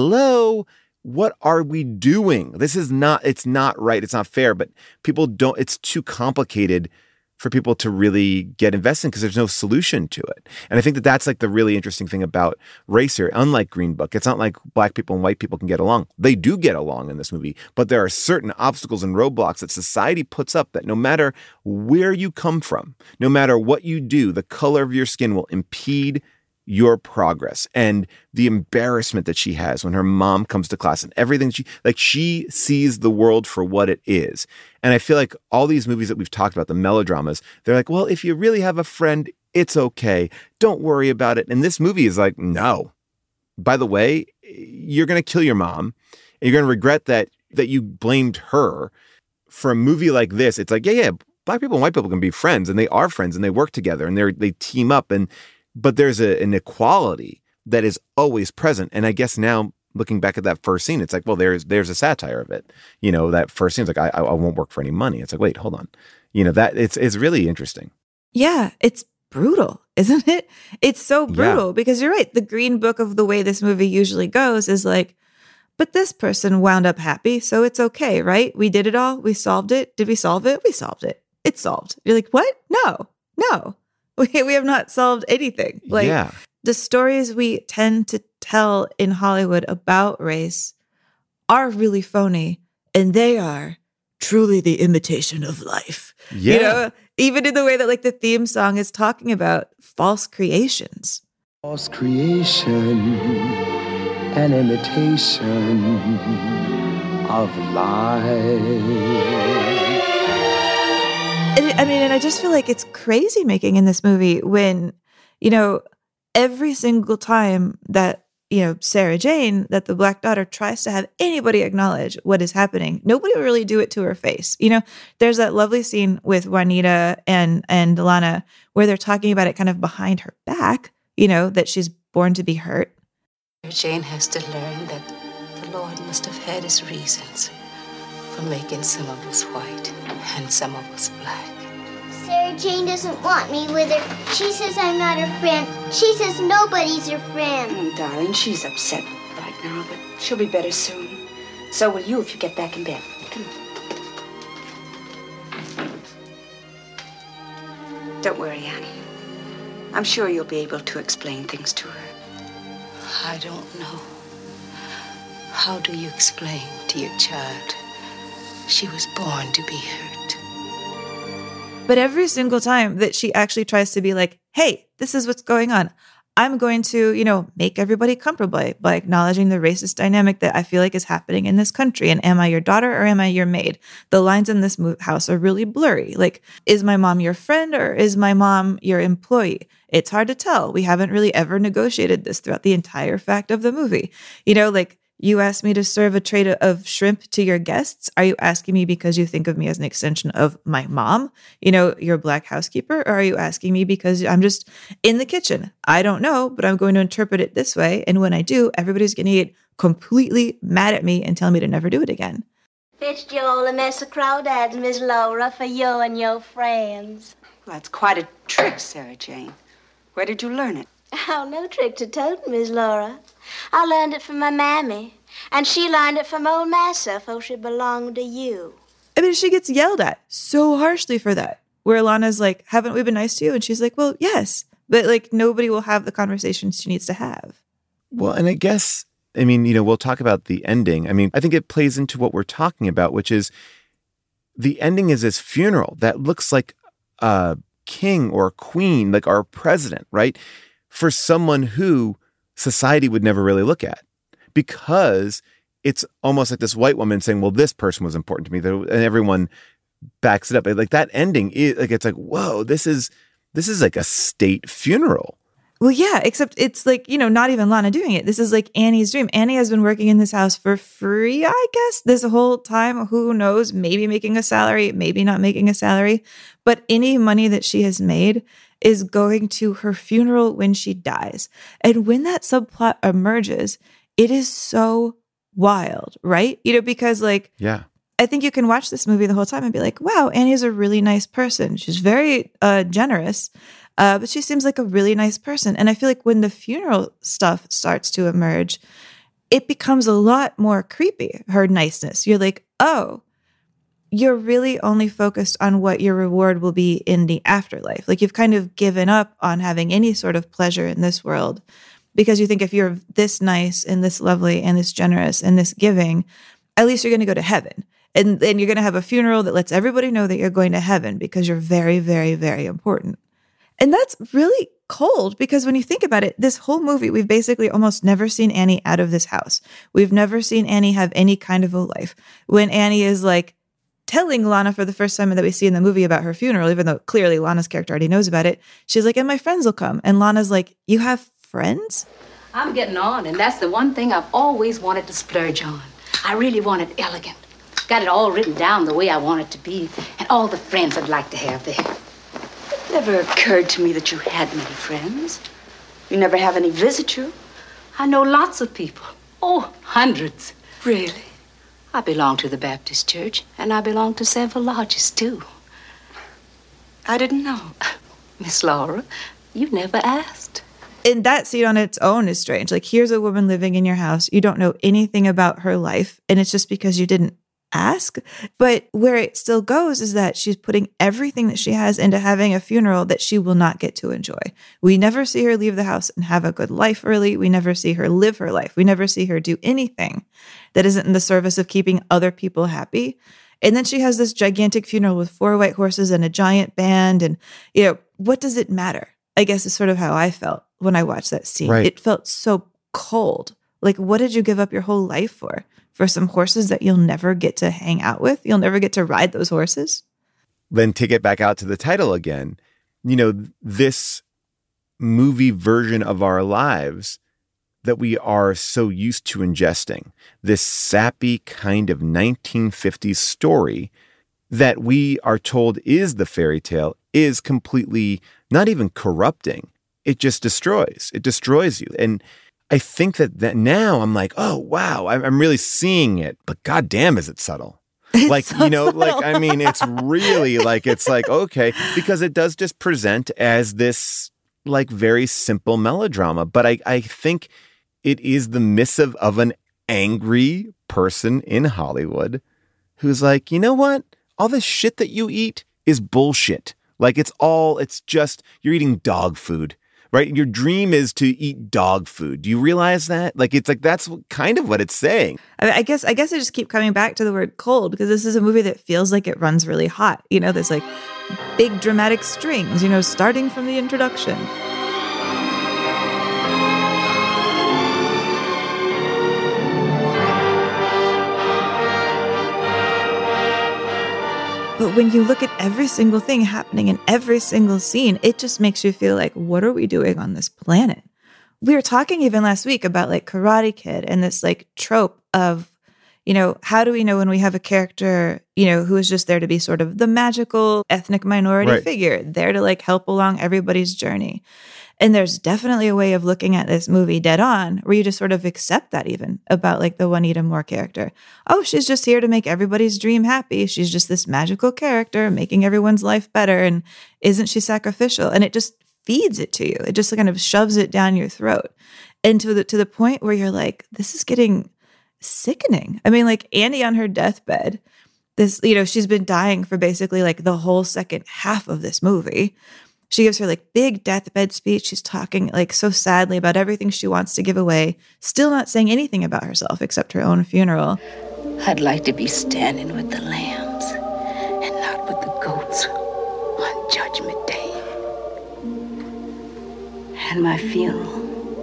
what are we doing? It's not right. It's not fair, but it's too complicated for people to really get invested because there's no solution to it. And I think that's like the really interesting thing about race here. Unlike Green Book, it's not like black people and white people can get along. They do get along in this movie, but there are certain obstacles and roadblocks that society puts up that no matter where you come from, no matter what you do, the color of your skin will impede your progress. And the embarrassment that she has when her mom comes to class and everything, she sees the world for what it is. And I feel like all these movies that we've talked about, the melodramas, they're like, well, if you really have a friend, it's okay. Don't worry about it. And this movie is like, no. By the way, you're going to kill your mom. And you're going to regret that you blamed her. For a movie like this, it's like, yeah, black people and white people can be friends, and they are friends, and they work together, and they team up, but there's an equality that is always present. And I guess now looking back at that first scene, it's like, well, there's a satire of it. That first scene is like, I won't work for any money. It's like, wait, hold on. That it's really interesting. Yeah, it's brutal, isn't it? It's so brutal because you're right. The Green Book of the way this movie usually goes is like, but this person wound up happy, so it's okay, right? We did it all. We solved it. Did we solve it? We solved it. It's solved. You're like, what? No. We have not solved anything. The stories we tend to tell in Hollywood about race are really phony, and they are truly the imitation of life. Yeah. Even in the way that the theme song is talking about false creations. False creation, an imitation of life. And I just feel like it's crazy making in this movie when, every single time that, Sarah Jane, that the Black daughter tries to have anybody acknowledge what is happening, nobody will really do it to her face. There's that lovely scene with Juanita and Lana where they're talking about it kind of behind her back, that she's born to be hurt. Jane has to learn that the Lord must have had his reasons for making some of us white and some of us black. Sarah Jane doesn't want me with her. She says I'm not her friend. She says nobody's her friend. Darling, she's upset right now, but she'll be better soon. So will you if you get back in bed. Come on. Don't worry, Annie. I'm sure you'll be able to explain things to her. I don't know. How do you explain to your child she was born to be hurt? But every single time that she actually tries to be like, hey, this is what's going on. I'm going to, make everybody comfortable by acknowledging the racist dynamic that I feel like is happening in this country. And am I your daughter or am I your maid? The lines in this house are really blurry. Like, is my mom your friend or is my mom your employee? It's hard to tell. We haven't really ever negotiated this throughout the entire fact of the movie. You asked me to serve a tray of shrimp to your guests. Are you asking me because you think of me as an extension of my mom, your Black housekeeper? Or are you asking me because I'm just in the kitchen? I don't know, but I'm going to interpret it this way. And when I do, everybody's going to get completely mad at me and tell me to never do it again. Fetched you all a mess of crawdads, Miss Laura, for you and your friends. Well, that's quite a trick, Sarah Jane. Where did you learn it? Oh, no trick to tote, Miss Laura. I learned it from my mammy, and she learned it from old massa, for she belonged to you. She gets yelled at so harshly for that, where Lana's like, haven't we been nice to you? And she's like, well, yes, but nobody will have the conversations she needs to have. Well, and I guess, we'll talk about the ending. I think it plays into what we're talking about, which is the ending is this funeral that looks like a king or a queen, like our president, right? For someone who society would never really look at, because it's almost like this white woman saying, well, this person was important to me, and everyone backs it up. Like that ending, it's like, whoa, this is like a state funeral. Well, yeah, except it's like, not even Lana doing it. This is like Annie's dream. Annie has been working in this house for free, I guess, this whole time. Who knows? Maybe making a salary, maybe not making a salary. But any money that she has made is going to her funeral when she dies. And when that subplot emerges, it is so wild, right? Because like, yeah, I think you can watch this movie the whole time and be like, wow, Annie's a really nice person. She's very generous, but she seems like a really nice person. And I feel like when the funeral stuff starts to emerge, it becomes a lot more creepy, her niceness. You're like, oh, you're really only focused on what your reward will be in the afterlife. Like you've kind of given up on having any sort of pleasure in this world because you think if you're this nice and this lovely and this generous and this giving, at least you're going to go to heaven. And then you're going to have a funeral that lets everybody know that you're going to heaven because you're very, very, very important. And that's really cold because when you think about it, this whole movie, we've basically almost never seen Annie out of this house. We've never seen Annie have any kind of a life. When Annie is like telling Lana for the first time that we see in the movie about her funeral, even though clearly Lana's character already knows about it, she's like, and my friends will come. And Lana's like, you have friends? I'm getting on, and that's the one thing I've always wanted to splurge on. I really want it elegant. Got it all written down the way I want it to be, and all the friends I'd like to have there. It never occurred to me that you had many friends. You never have any visit you. I know lots of people. Oh, hundreds. Really? I belong to the Baptist Church, and I belong to several lodges, too. I didn't know. Miss Laura, you never asked. And that scene on its own is strange. Like, here's a woman living in your house. You don't know anything about her life, and it's just because you didn't ask. But where it still goes is that she's putting everything that she has into having a funeral that she will not get to enjoy. We never see her leave the house and have a good life early. We never see her live her life. We never see her do anything that isn't in the service of keeping other people happy. And then she has this gigantic funeral with 4 white horses and a giant band. And, what does it matter? I guess is sort of how I felt when I watched that scene. Right. It felt so cold. Like, what did you give up your whole life for? For some horses that you'll never get to hang out with? You'll never get to ride those horses? Then to get back out to the title again, this movie version of our lives that we are so used to ingesting, this sappy kind of 1950s story that we are told is the fairy tale is completely not even corrupting. It just destroys. It destroys you. And I think that now I'm like, oh, wow, I'm really seeing it. But goddamn, is it subtle? It's really like, it's like, okay, because it does just present as this like very simple melodrama. But I think it is the missive of an angry person in Hollywood who's like, you know what? All this shit that you eat is bullshit. Like it's just, you're eating dog food. Right? Your dream is to eat dog food. Do you realize that? It's like, that's kind of what it's saying. I guess I just keep coming back to the word cold because this is a movie that feels like it runs really hot. There's like big dramatic strings, starting from the introduction. But when you look at every single thing happening in every single scene, it just makes you feel like, what are we doing on this planet? We were talking even last week about like Karate Kid and this like trope of, how do we know when we have a character, who is just there to be sort of the magical ethnic minority figure, there to like help along everybody's journey. And there's definitely a way of looking at this movie dead on where you just sort of accept that even about like the Juanita Moore character. Oh, she's just here to make everybody's dream happy. She's just this magical character making everyone's life better. And isn't she sacrificial? And it just feeds it to you. It just kind of shoves it down your throat. And to the point where you're like, this is getting sickening. I mean, like Annie on her deathbed, this, she's been dying for basically like the whole second half of this movie. She gives her like big deathbed speech. She's talking like so sadly about everything she wants to give away, still not saying anything about herself except her own funeral. I'd like to be standing with the lambs and not with the goats on Judgment Day. And my funeral,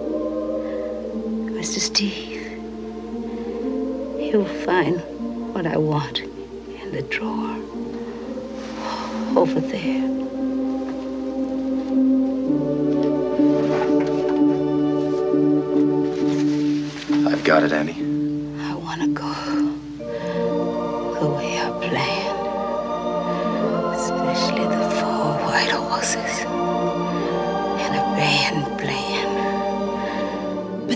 Mr. Steve, you'll find what I want in the drawer over there. I've got it, Annie. I want to go the way I planned, especially the 4 white horses.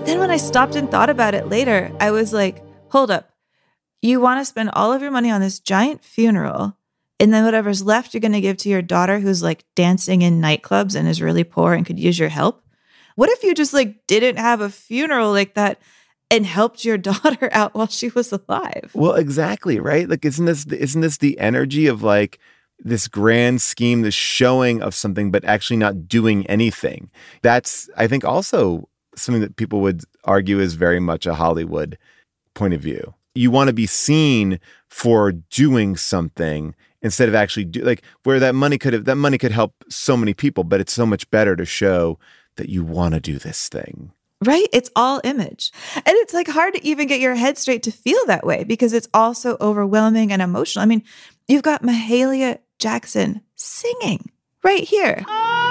then when I stopped and thought about it later, I was like, hold up. You want to spend all of your money on this giant funeral, and then whatever's left you're going to give to your daughter who's like dancing in nightclubs and is really poor and could use your help? What if you just like didn't have a funeral like that and helped your daughter out while she was alive? Well, exactly, right? Like, isn't this the energy of like this grand scheme, this showing of something, but actually not doing anything? That's, I think, also something that people would argue is very much a Hollywood point of view. You want to be seen for doing something instead of actually where that money could help so many people, but it's so much better to show that you want to do this thing. Right? It's all image. And it's like hard to even get your head straight to feel that way because it's all so overwhelming and emotional. I mean, you've got Mahalia Jackson singing right here.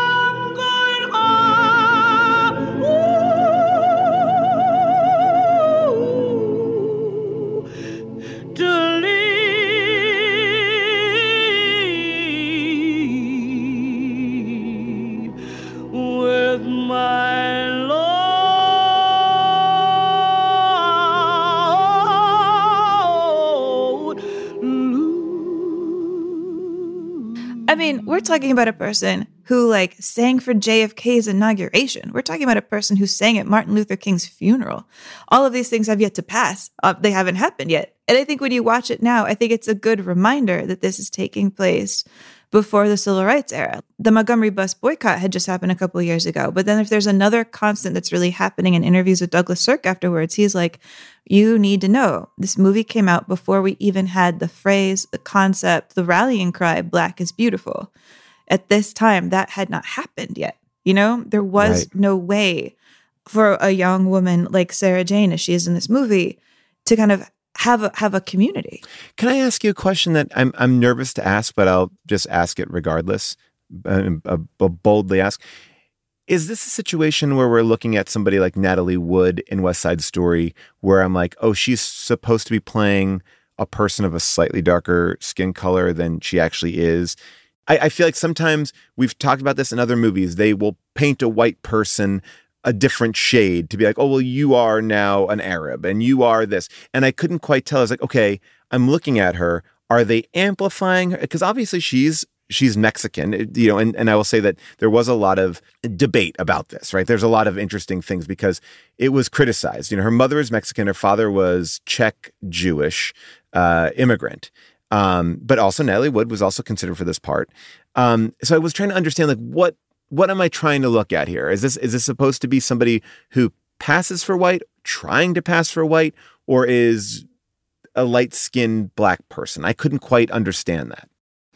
I mean, we're talking about a person who like sang for JFK's inauguration. We're talking about a person who sang at Martin Luther King's funeral. All of these things have yet to pass. They haven't happened yet. And I think when you watch it now, I think it's a good reminder that this is taking place before the civil rights era. The Montgomery bus boycott had just happened a couple of years ago. But then if there's another constant that's really happening in interviews with Douglas Sirk afterwards, he's like, you need to know this movie came out before we even had the phrase, the concept, the rallying cry, Black is beautiful. At this time, that had not happened yet. You know, there was no way for a young woman like Sarah Jane, as she is in this movie, to kind of have a community. Can I ask you a question that I'm nervous to ask, but I'll just ask it regardless, boldly ask. Is this a situation where we're looking at somebody like Natalie Wood in West Side Story, where I'm like, oh, she's supposed to be playing a person of a slightly darker skin color than she actually is? I feel like sometimes we've talked about this in other movies. They will paint a white person a different shade to be like, oh, well, you are now an Arab and you are this. And I couldn't quite tell. I was like, okay, I'm looking at her. Are they amplifying her? Because obviously she's Mexican, you know, and I will say that there was a lot of debate about this, right? There's a lot of interesting things because it was criticized. You know, her mother is Mexican. Her father was Czech Jewish immigrant. But also Natalie Wood was also considered for this part. So I was trying to understand, like, what am I trying to look at here? Is this supposed to be somebody who passes for white, trying to pass for white, or is a light-skinned Black person? I couldn't quite understand that.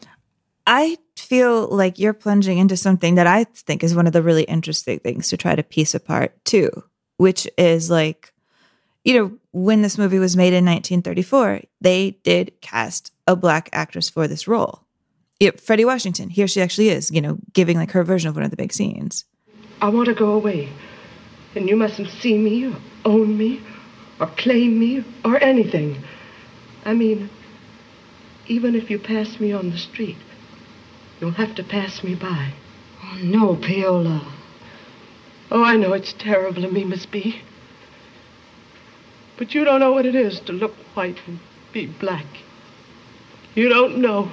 I feel like you're plunging into something that I think is one of the really interesting things to try to piece apart too, which is like, you know, when this movie was made in 1934, they did cast a Black actress for this role. Freddie Washington, here she actually is, you know, giving like her version of one of the big scenes. I want to go away, and you mustn't see me or own me or claim me or anything. I mean, even if you pass me on the street, you'll have to pass me by. Oh, no, Peola. Oh, I know it's terrible of me, Miss B. But you don't know what it is to look white and be Black. You don't know.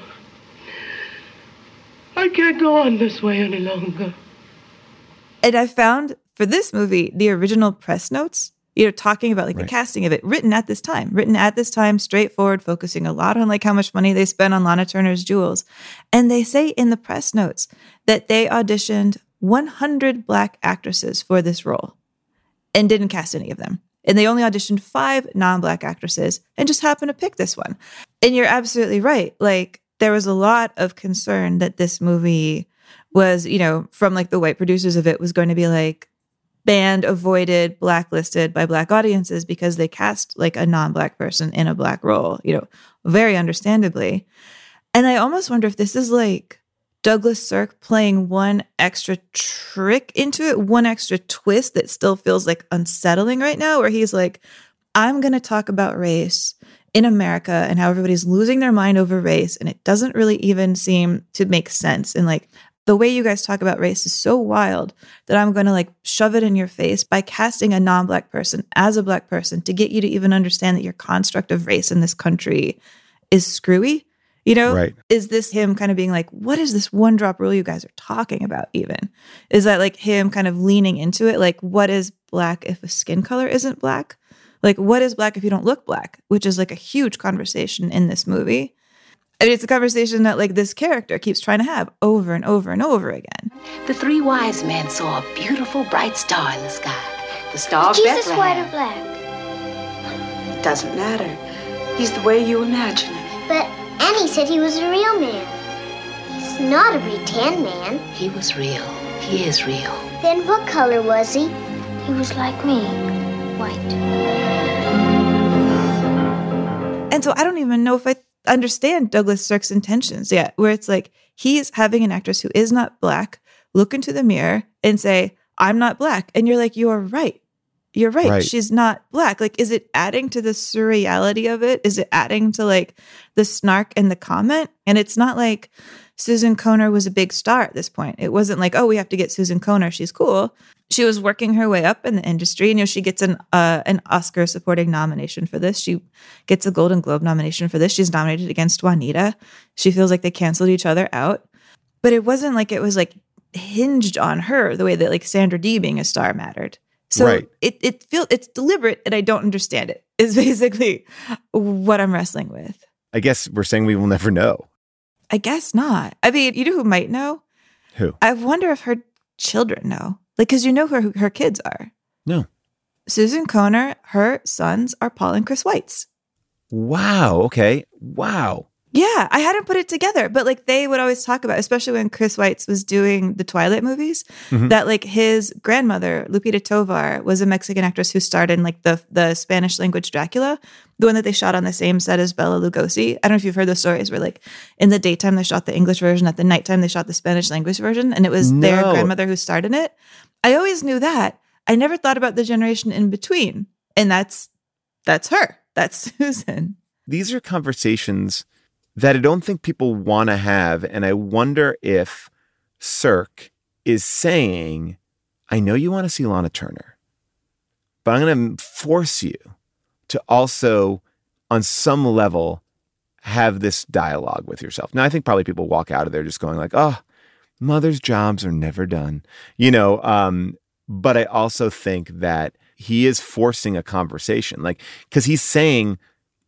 I can't go on this way any longer. And I found for this movie, the original press notes, you know, talking about like the casting of it, written at this time, straightforward, focusing a lot on like how much money they spent on Lana Turner's Jewels. And they say in the press notes that they auditioned 100 Black actresses for this role and didn't cast any of them. And they only auditioned 5 non-Black actresses and just happened to pick this one. And you're absolutely right. Like, there was a lot of concern that this movie was, you know, from like the white producers of it, was going to be like banned, avoided, blacklisted by Black audiences because they cast like a non-Black person in a Black role, you know, very understandably. And I almost wonder if this is like Douglas Sirk playing one extra trick into it, one extra twist that still feels like unsettling right now, where he's like, I'm going to talk about race in America and how everybody's losing their mind over race. And it doesn't really even seem to make sense. And like, the way you guys talk about race is so wild that I'm going to like shove it in your face by casting a non-Black person as a Black person to get you to even understand that your construct of race in this country is screwy. You know, Right. Is this him kind of being like, what is this one drop rule you guys are talking about even? Is that like him kind of leaning into it? Like, what is Black if a skin color isn't Black? Like, what is Black if you don't look Black? Which is like a huge conversation in this movie. I mean, it's a conversation that like this character keeps trying to have over and over and over again. The three wise men saw a beautiful bright star in the sky. The star of Jesus Bethlehem. white or black? It doesn't matter. He's the way you imagine him. But Annie said he was a real man. He's not a pretend man. He was real. He is real. Then what color was he? He was like me. White. And so I don't even know if I understand Douglas Sirk's intentions yet, where it's like he's having an actress who is not Black look into the mirror and say, I'm not Black. And you're like, you're right. You're right. Right. She's not Black. Like, is it adding to the surreality of it? Is it adding to like the snark and the comment? And it's not like Susan Kohner was a big star at this point. It wasn't like, oh, we have to get Susan Kohner. She's cool. She was working her way up in the industry. And, you know, she gets an Oscar supporting nomination for this. She gets a Golden Globe nomination for this. She's nominated against Juanita. She feels like they canceled each other out. But it wasn't like it was like hinged on her the way that like Sandra Dee being a star mattered. So Right. it's deliberate and I don't understand it is basically what I'm wrestling with. I guess we're saying we will never know. I guess not. I mean, you know who might know? Who? I wonder if her children know. Like, because you know who her kids are. No. Susan Kohner, her sons are Paul and Chris Weitz. Wow. Okay. Wow. Yeah, I hadn't put it together, but like they would always talk about, especially when Chris Weitz was doing the Twilight movies, that like his grandmother, Lupita Tovar, was a Mexican actress who starred in like the Spanish language Dracula, the one that they shot on the same set as Bela Lugosi. I don't know if you've heard those stories where like in the daytime they shot the English version, at the nighttime they shot the Spanish language version, and it was their grandmother who starred in it. I always knew that. I never thought about the generation in between, and that's her. That's Susan. These are conversations that I don't think people want to have. And I wonder if Sirk is saying, I know you want to see Lana Turner, but I'm going to force you to also, on some level, have this dialogue with yourself. Now, I think probably people walk out of there just going like, oh, mother's jobs are never done, you know. But I also think that he is forcing a conversation, like, because he's saying,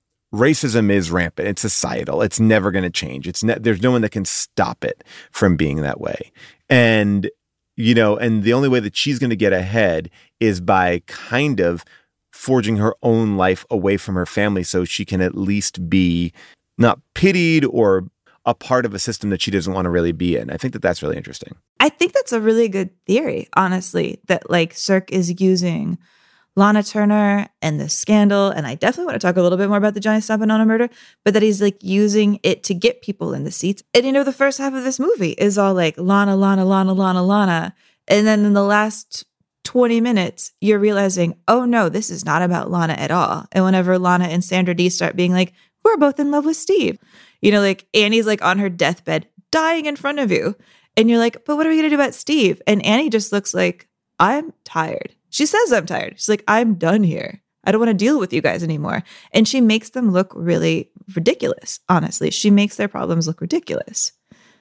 racism is rampant. It's societal. It's never going to change. There's no one that can stop it from being that way. And, you know, and the only way that she's going to get ahead is by kind of forging her own life away from her family so she can at least be not pitied or a part of a system that she doesn't want to really be in. I think that that's really interesting. I think that's a really good theory, honestly, that like Sirk is using Lana Turner and the scandal, and I definitely want to talk a little bit more about the Johnny Stompanato murder, but that he's like using it to get people in the seats. And you know, the first half of this movie is all like Lana, Lana, Lana, Lana, Lana. And then in the last 20 minutes, you're realizing, oh no, this is not about Lana at all. And whenever Lana and Sandra Dee start being like, we're both in love with Steve, you know, like Annie's like on her deathbed, dying in front of you. And you're like, but what are we going to do about Steve? And Annie just looks like, I'm tired. She says, I'm tired. She's like, I'm done here. I don't want to deal with you guys anymore. And she makes them look really ridiculous, honestly. She makes their problems look ridiculous.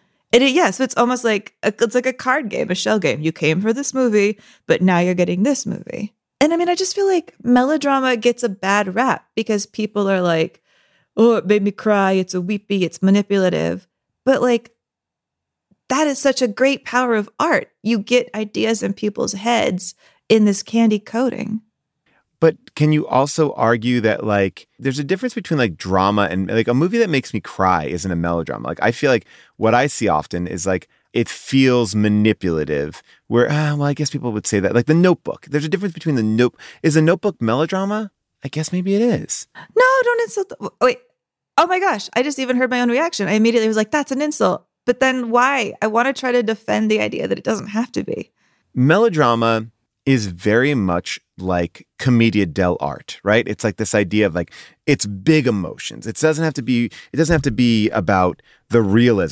So it's almost like it's like a card game, a shell game. You came for this movie, but now you're getting this movie. And I mean, I just feel like melodrama gets a bad rap because people are like, oh, it made me cry. It's a weepy. It's manipulative. But like, that is such a great power of art. You get ideas in people's heads in this candy coating. But can you also argue that like there's a difference between like drama and like a movie that makes me cry isn't a melodrama? Like I feel like what I see often is like it feels manipulative where, well, I guess people would say that like The Notebook. There's a difference between Is The Notebook melodrama? I guess maybe it is. No, don't insult. Wait. Oh my gosh. I just even heard my own reaction. I immediately was like, that's an insult. But then why? I want to try to defend the idea that it doesn't have to be. Melodrama is very much like commedia dell'arte, right? It's like this idea of like, it's big emotions. It doesn't have to be about the realism.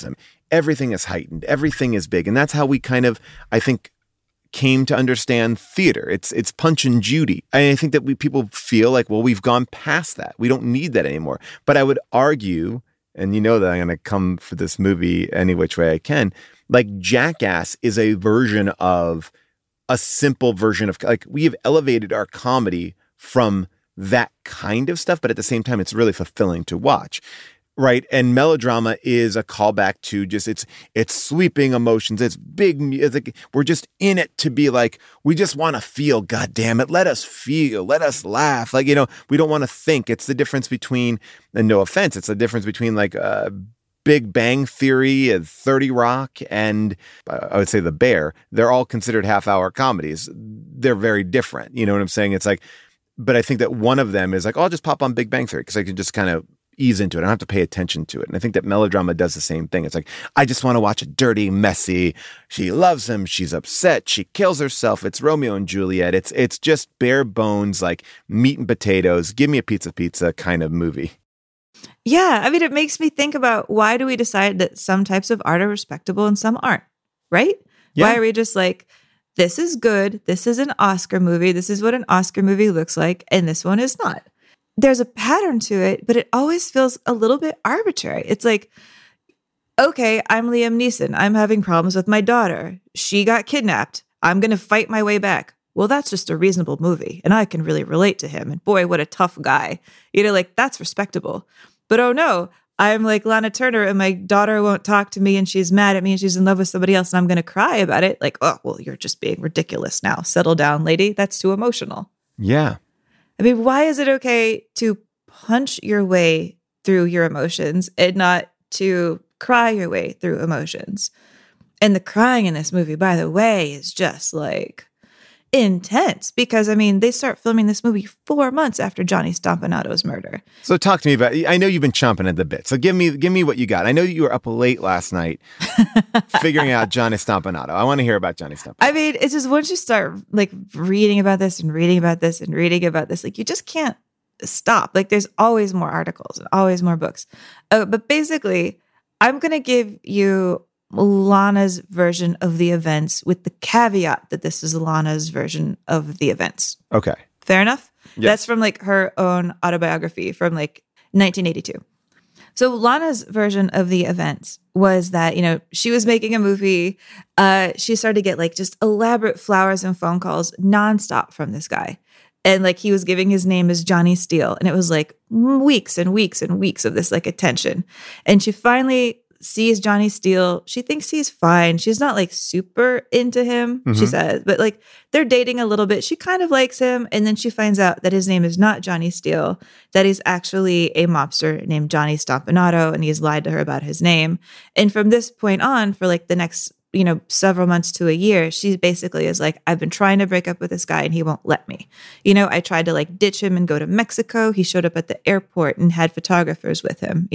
everything is heightened, everything is big. And that's how we kind of, I think, came to understand theater. It's Punch and Judy. I think that people feel like, well, we've gone past that. We don't need that anymore. But I would argue, and you know that I'm going to come for this movie any which way I can, like Jackass is a version of a simple version of, like, we have elevated our comedy from that kind of stuff, but at the same time, it's really fulfilling to watch. Right. And melodrama is a callback to just it's sweeping emotions. It's big. It's like, we're just in it to be like, we just want to feel, God damn it. Let us feel, let us laugh. Like, we don't want to think. It's the difference between, and no offense, it's the difference between like Big Bang Theory and 30 Rock and I would say The Bear. They're all considered half-hour comedies. They're very different. You know what I'm saying? It's like, but I think that one of them is like, oh, I'll just pop on Big Bang Theory because I can just kind of ease into it. I don't have to pay attention to it. And I think that melodrama does the same thing. It's like, I just want to watch a dirty, messy, she loves him, she's upset, she kills herself. It's Romeo and Juliet. It's just bare bones, like meat and potatoes, give me a pizza kind of movie. Yeah. I mean, it makes me think about, why do we decide that some types of art are respectable and some aren't, right? Yeah. Why are we just like, this is good, this is an Oscar movie, this is what an Oscar movie looks like, and this one is not? There's a pattern to it, but it always feels a little bit arbitrary. It's like, okay, I'm Liam Neeson. I'm having problems with my daughter. She got kidnapped. I'm going to fight my way back. Well, that's just a reasonable movie, and I can really relate to him. And boy, what a tough guy. Like, that's respectable. But oh no, I'm like Lana Turner, and my daughter won't talk to me, and she's mad at me, and she's in love with somebody else, and I'm going to cry about it. Like, oh, well, you're just being ridiculous now. Settle down, lady. That's too emotional. Yeah. I mean, why is it okay to punch your way through your emotions and not to cry your way through emotions? And the crying in this movie, by the way, is just like intense because, I mean, they start filming this movie 4 months after Johnny Stompanado's murder. So talk to me about, I know you've been chomping at the bit. So give me what you got. I know you were up late last night figuring out Johnny Stompanato. I want to hear about Johnny Stompanato. I mean, it's just once you start like reading about this and reading about this and reading about this, like you just can't stop. Like there's always more articles and always more books. But basically, I'm going to give you Lana's version of the events with the caveat that this is Lana's version of the events. Okay. Fair enough? Yes. That's from like her own autobiography from like 1982. So Lana's version of the events was that, she was making a movie. She started to get like just elaborate flowers and phone calls nonstop from this guy. And like he was giving his name as Johnny Steele. And it was like weeks and weeks and weeks of this like attention. And she finally sees Johnny Steele. She thinks he's fine. She's not like super into him, she says, but like they're dating a little bit. She kind of likes him. And then she finds out that his name is not Johnny Steele, that he's actually a mobster named Johnny Stompanato, and he's lied to her about his name. And from this point on, for like the next, several months to a year, she basically is like, I've been trying to break up with this guy and he won't let me. I tried to like ditch him and go to Mexico. He showed up at the airport and had photographers with him.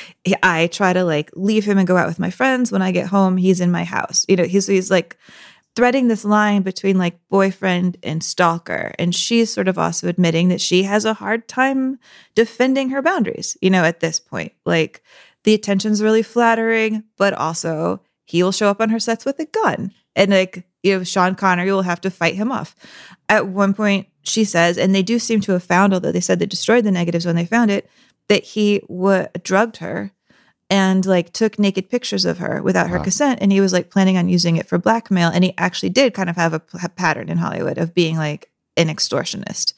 I try to like leave him and go out with my friends. When I get home, he's in my house. He's like threading this line between like boyfriend and stalker. And she's sort of also admitting that she has a hard time defending her boundaries, at this point. Like the attention's really flattering, but also he will show up on her sets with a gun. And like, Sean Connery will have to fight him off. At one point, she says, and they do seem to have found, although they said they destroyed the negatives when they found it, that he drugged her and like took naked pictures of her without her consent. And he was like planning on using it for blackmail. And he actually did kind of have a pattern in Hollywood of being like an extortionist.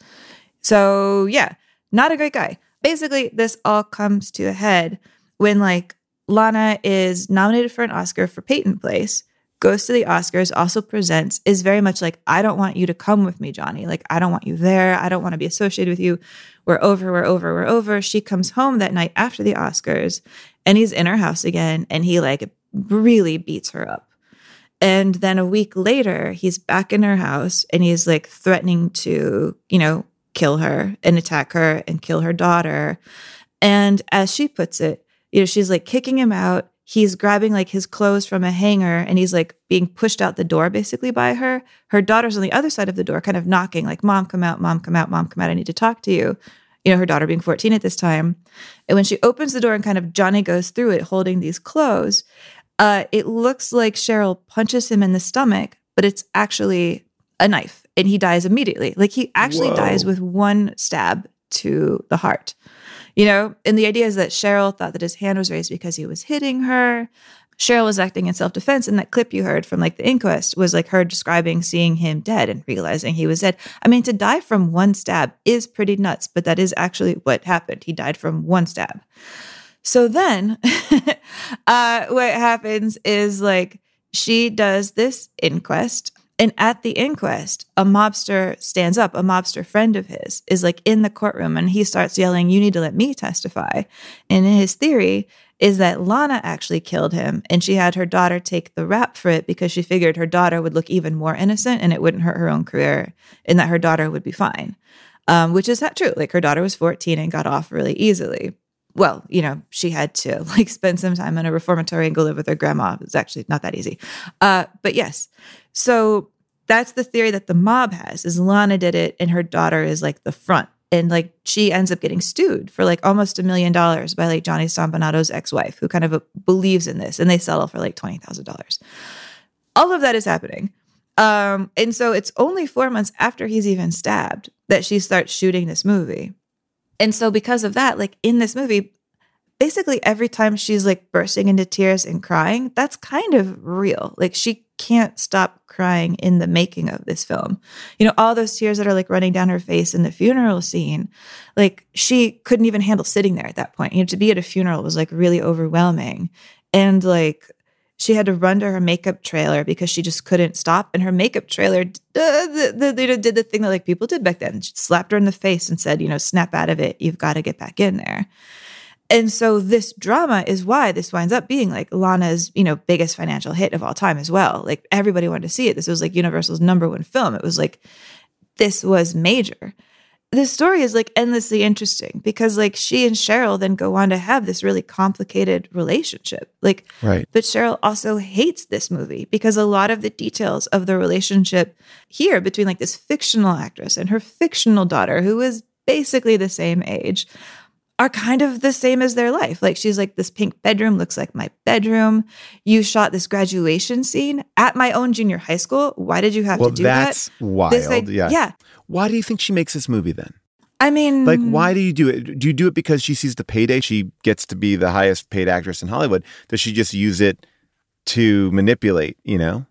So yeah, not a great guy. Basically, this all comes to a head when like Lana is nominated for an Oscar for Peyton Place, goes to the Oscars, also presents, is very much like, I don't want you to come with me, Johnny. Like, I don't want you there. I don't want to be associated with you. We're over. She comes home that night after the Oscars and he's in her house again and he like really beats her up. And then a week later, he's back in her house and he's like threatening to, kill her and attack her and kill her daughter. And as she puts it, she's like kicking him out. He's grabbing like his clothes from a hanger and he's like being pushed out the door basically by her. Her daughter's on the other side of the door kind of knocking like, Mom, come out, Mom, come out, Mom, come out. I need to talk to you. Her daughter being 14 at this time. And when she opens the door and kind of Johnny goes through it holding these clothes, It looks like Cheryl punches him in the stomach, but it's actually a knife, and he dies immediately. Like, he actually dies with one stab to the heart. You know, and the idea is that Cheryl thought that his hand was raised because he was hitting her. Cheryl was acting in self-defense, and that clip you heard from like the inquest was like her describing seeing him dead and realizing he was dead. I mean, to die from one stab is pretty nuts, but that is actually what happened. He died from one stab. So then what happens is like she does this inquest, and at the inquest, a mobster stands up. A mobster friend of his is like in the courtroom, and he starts yelling, "You need to let me testify." And his theory is that Lana actually killed him, and she had her daughter take the rap for it because she figured her daughter would look even more innocent and it wouldn't hurt her own career, and that her daughter would be fine, which is not true. Like, her daughter was 14 and got off really easily. Well, you know, she had to like spend some time in a reformatory and go live with her grandma. It's actually not that easy. But yes, so that's the theory that the mob has, is Lana did it and her daughter is like the front. And like she ends up getting sued for like almost $1 million by like Johnny Stompanado's ex-wife, who kind of believes in this, and they settle for like $20,000. All of that is happening. And so it's only 4 months after he's even stabbed that she starts shooting this movie. And so because of that, like in this movie, basically every time she's like bursting into tears and crying, that's kind of real. Like, she can't stop crying in the making of this film. You know, all those tears that are like running down her face in the funeral scene, like she couldn't even handle sitting there at that point. You know, to be at a funeral was like really overwhelming. And like she had to run to her makeup trailer because she just couldn't stop. And her makeup trailer did the thing that like people did back then. She slapped her in the face and said, you know, snap out of it. You've got to get back in there. And so this drama is why this winds up being like Lana's, you know, biggest financial hit of all time as well. Like, everybody wanted to see it. This was like Universal's #1 film. It was like, this was major. This story is like endlessly interesting because like she and Cheryl then go on to have this really complicated relationship. Like, right. But Cheryl also hates this movie because a lot of the details of the relationship here between like this fictional actress and her fictional daughter, who is basically the same age, are kind of the same as their life. Like, she's like, this pink bedroom looks like my bedroom. You shot this graduation scene at my own junior high school. Why did you have to do that? Well, that's wild. Yeah. Why do you think she makes this movie then? I mean, like, why do you do it? Do you do it because she sees the payday? She gets to be the highest paid actress in Hollywood. Does she just use it to manipulate, you know?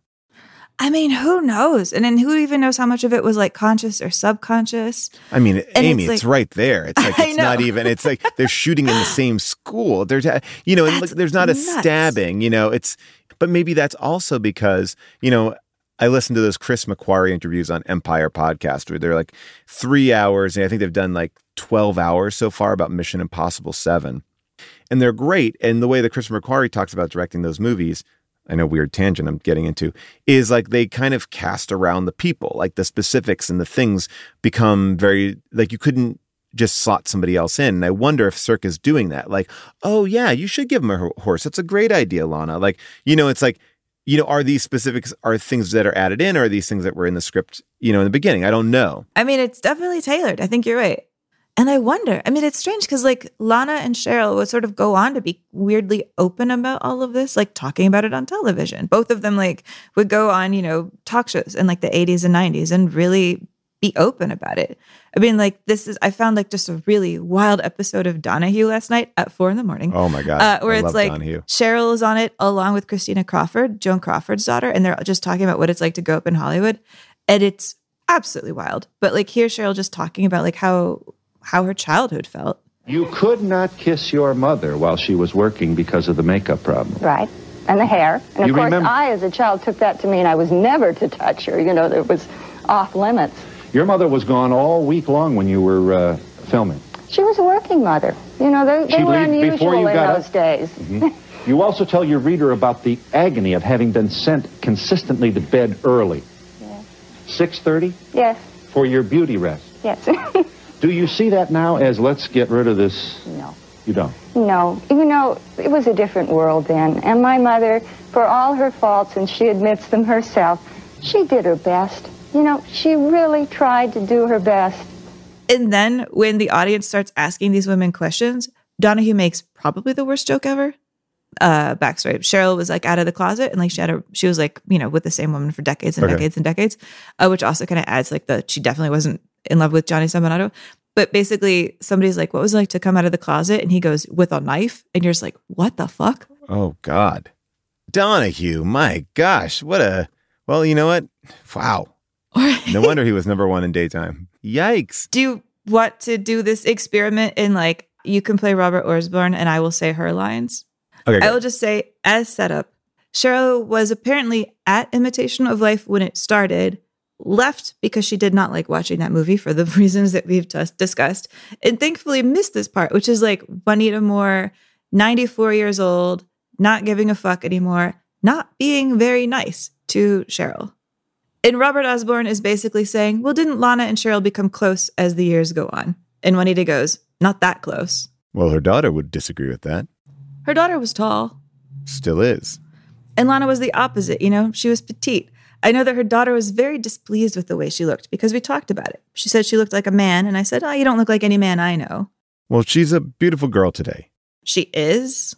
I mean, who knows? And then who even knows how much of it was like conscious or subconscious? I mean, And Amy, it's it's like- right there. It's like, it's not even, it's like they're shooting in the same school. There's, you know, and look, there's not a stabbing, you know, but maybe that's also because, you know, I listened to those Chris McQuarrie interviews on Empire podcast where they're like 3 hours. And I think they've done like 12 hours so far about Mission Impossible 7. And they're great. And the way that Chris McQuarrie talks about directing those movies, I know, weird tangent I'm getting into, is like they kind of cast around the people, like the specifics and the things become very, like you couldn't just slot somebody else in. And I wonder if Cirque is doing that. Like, oh yeah, you should give him a horse. That's a great idea, Lana. Like, you know, it's like, you know, are these specifics, are things that are added in, or are these things that were in the script, you know, in the beginning? I don't know. I mean, it's definitely tailored. I think you're right. And I wonder, I mean, it's strange because like Lana and Cheryl would sort of go on to be weirdly open about all of this, like talking about it on television. Both of them like would go on, you know, talk shows in like the 80s and 90s and really be open about it. I mean, like I found like just a really wild episode of Donahue last night at 4 a.m. Oh my God. Where I it's love like Donahue. Cheryl is on it along with Christina Crawford, Joan Crawford's daughter, and they're just talking about what it's like to grow up in Hollywood. And it's absolutely wild. But like here's Cheryl just talking about like how her childhood felt. You could not kiss your mother while she was working because of the makeup problem. Right. And the hair. And of You course, remember- I, as a child, took that to mean I was never to touch her. You know, it was off limits. Your mother was gone all week long when you were filming. She was a working mother. You know, they She'd were leave before unusual you in got those up? days. You also tell your reader about the agony of having been sent consistently to bed early. Yes. 6:30 Yes. for your beauty rest. Yes. Do you see that now as let's get rid of this? No. You don't? No. You know, it was a different world then. And my mother, for all her faults, and she admits them herself, she did her best. You know, she really tried to do her best. And then when the audience starts asking these women questions, Donahue makes probably the worst joke ever. backstory. Cheryl was like out of the closet, and like she was like, you know, with the same woman for decades and decades and decades, which also kind of adds like she definitely wasn't in love with Johnny Sabonato. But basically, somebody's like, what was it like to come out of the closet? And he goes, with a knife. And you're just like, what the fuck? Oh, God. Donahue, my gosh. Well, you know what? Wow. No wonder he was number one in daytime. Yikes. Do you want to do this experiment in like, you can play Robert Osborne and I will say her lines? Okay. I will just say, as setup, Cheryl was apparently at Imitation of Life when it started, left because she did not like watching that movie for the reasons that we've just discussed, and thankfully missed this part, which is like Juanita Moore, 94 years old, not giving a fuck anymore, not being very nice to Cheryl. And Robert Osborne is basically saying, well, didn't Lana and Cheryl become close as the years go on? And Juanita goes, not that close. Well, her daughter would disagree with that. Her daughter was tall. Still is. And Lana was the opposite, you know? She was petite. I know that her daughter was very displeased with the way she looked because we talked about it. She said she looked like a man, and I said, oh, you don't look like any man I know. Well, she's a beautiful girl today. She is?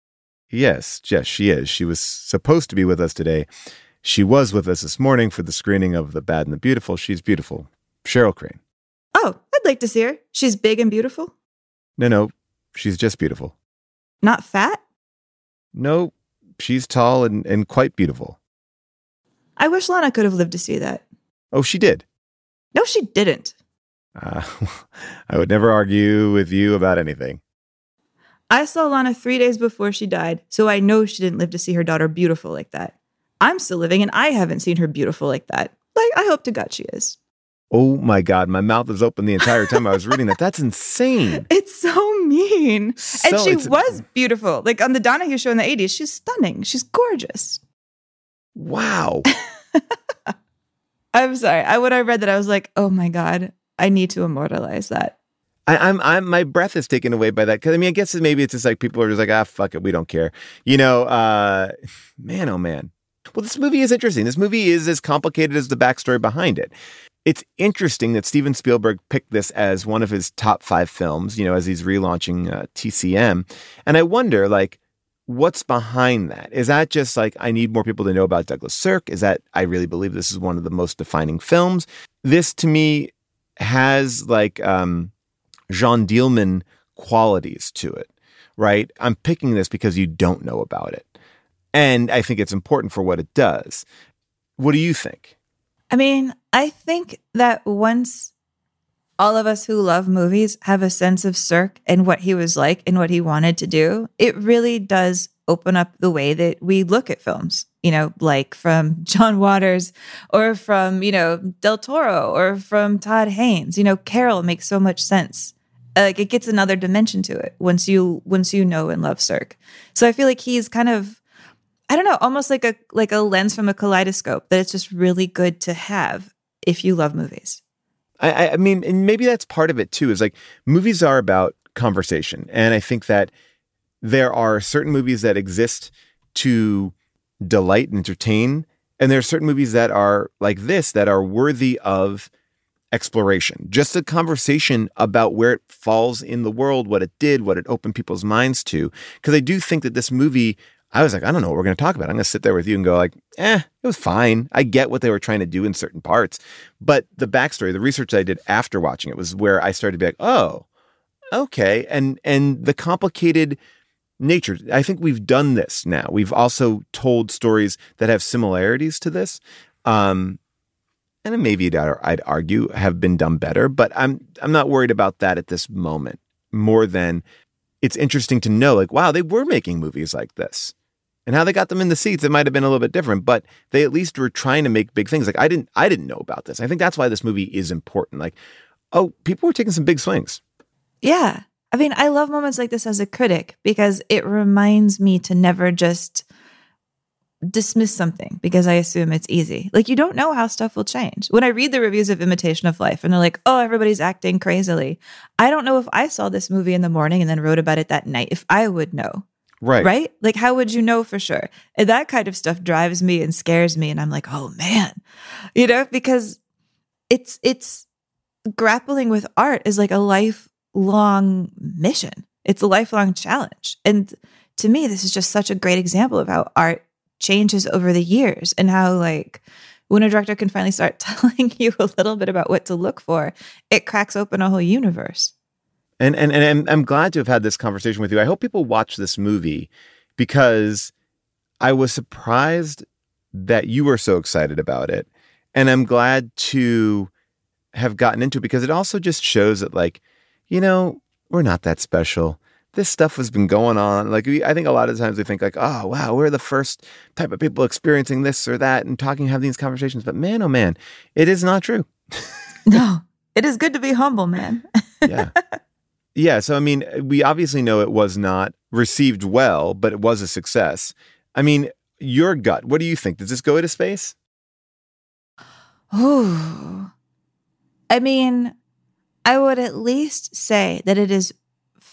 Yes, she is. She was supposed to be with us today. She was with us this morning for the screening of The Bad and the Beautiful. She's beautiful. Cheryl Crane. Oh, I'd like to see her. She's big and beautiful? No, she's just beautiful. Not fat? No, she's tall and quite beautiful. I wish Lana could have lived to see that. Oh, she did? No, she didn't. I would never argue with you about anything. I saw Lana 3 days before she died, so I know she didn't live to see her daughter beautiful like that. I'm still living, and I haven't seen her beautiful like that. Like, I hope to God she is. Oh my God, my mouth was open the entire time I was reading that. That's insane. It's so mean. And she was beautiful. Like on the Donahue show in the 80s, she's stunning. She's gorgeous. Wow. I'm sorry. When I read that, I was like, oh my God, I need to immortalize that. I'm my breath is taken away by that. Cause I mean, I guess maybe it's just like people are just like, fuck it. We don't care. You know, man, oh man. Well, this movie is interesting. This movie is as complicated as the backstory behind it. It's interesting that Steven Spielberg picked this as one of his top 5 films, you know, as he's relaunching TCM. And I wonder, like, what's behind that? Is that just like, I need more people to know about Douglas Sirk? Is that, I really believe this is one of the most defining films? This, to me, has like Jean Dielman qualities to it, right? I'm picking this because you don't know about it. And I think it's important for what it does. What do you think? I mean, I think that once all of us who love movies have a sense of Sirk and what he was like and what he wanted to do, it really does open up the way that we look at films, you know, like from John Waters or from, you know, Del Toro or from Todd Haynes. You know, Carol makes so much sense. Like it gets another dimension to it once you know and love Sirk. So I feel like he's kind of, I don't know, almost like a lens from a kaleidoscope that it's just really good to have if you love movies. I mean, and maybe that's part of it too, is like movies are about conversation. And I think that there are certain movies that exist to delight and entertain. And there are certain movies that are like this, that are worthy of exploration. Just a conversation about where it falls in the world, what it did, what it opened people's minds to. Because I do think that this movie, I was like, I don't know what we're going to talk about. I'm going to sit there with you and go like, it was fine. I get what they were trying to do in certain parts. But the backstory, the research I did after watching it was where I started to be like, oh, okay. And the complicated nature, I think we've done this now. We've also told stories that have similarities to this. And maybe I'd argue have been done better, but I'm not worried about that at this moment more than it's interesting to know like, wow, they were making movies like this. And how they got them in the seats, it might have been a little bit different, but they at least were trying to make big things. Like I didn't know about this. I think that's why this movie is important. Like, oh, people were taking some big swings. Yeah. I mean, I love moments like this as a critic because it reminds me to never just dismiss something because I assume it's easy. Like you don't know how stuff will change. When I read the reviews of Imitation of Life and they're like, oh, everybody's acting crazily. I don't know if I saw this movie in the morning and then wrote about it that night, if I would know. Right? Like, how would you know for sure? And that kind of stuff drives me and scares me. And I'm like, oh man, you know, because it's grappling with art is like a lifelong mission. It's a lifelong challenge. And to me, this is just such a great example of how art changes over the years and how, like, when a director can finally start telling you a little bit about what to look for, it cracks open a whole universe. And I'm glad to have had this conversation with you. I hope people watch this movie because I was surprised that you were so excited about it. And I'm glad to have gotten into it because it also just shows that, like, you know, we're not that special. This stuff has been going on. Like, I think a lot of times we think like, oh, wow, we're the first type of people experiencing this or that and having these conversations. But man, oh man, it is not true. No, it is good to be humble, man. Yeah. Yeah. So, I mean, we obviously know it was not received well, but it was a success. I mean, your gut, what do you think? Does this go into space? Ooh. I mean, I would at least say that it is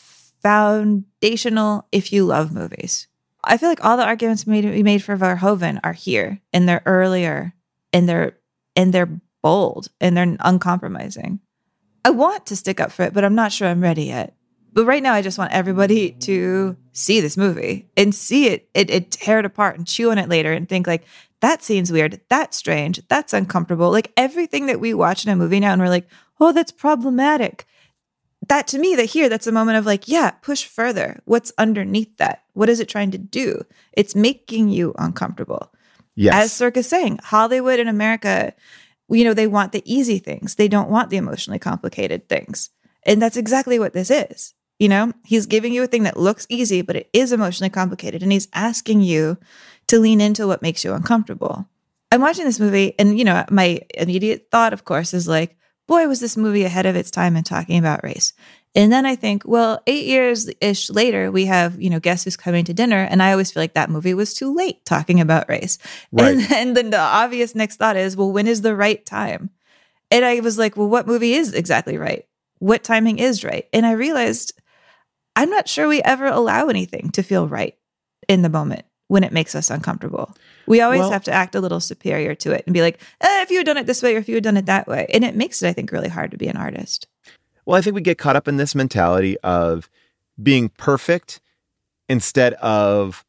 foundational if you love movies. I feel like all the arguments we made for Verhoeven are here, and they're earlier, and they're bold, and they're uncompromising. I want to stick up for it, but I'm not sure I'm ready yet. But right now, I just want everybody to see this movie and see it tear it apart and chew on it later and think like, that scene's weird, that's strange, that's uncomfortable. Like everything that we watch in a movie now and we're like, oh, that's problematic. That to me, that's a moment of like, yeah, push further. What's underneath that? What is it trying to do? It's making you uncomfortable. Yes. As Cirque is saying, Hollywood in America, you know, they want the easy things. They don't want the emotionally complicated things. And that's exactly what this is. You know, he's giving you a thing that looks easy, but it is emotionally complicated. And he's asking you to lean into what makes you uncomfortable. I'm watching this movie and, you know, my immediate thought, of course, is like, boy, was this movie ahead of its time in talking about race. And then I think, well, 8 years-ish later, we have, you know, Guess Who's Coming to Dinner. And I always feel like that movie was too late talking about race. Right. And then the obvious next thought is, well, when is the right time? And I was like, well, what movie is exactly right? What timing is right? And I realized I'm not sure we ever allow anything to feel right in the moment when it makes us uncomfortable. We always have to act a little superior to it and be like, if you had done it this way or if you had done it that way. And it makes it, I think, really hard to be an artist. Well, I think we get caught up in this mentality of being perfect instead of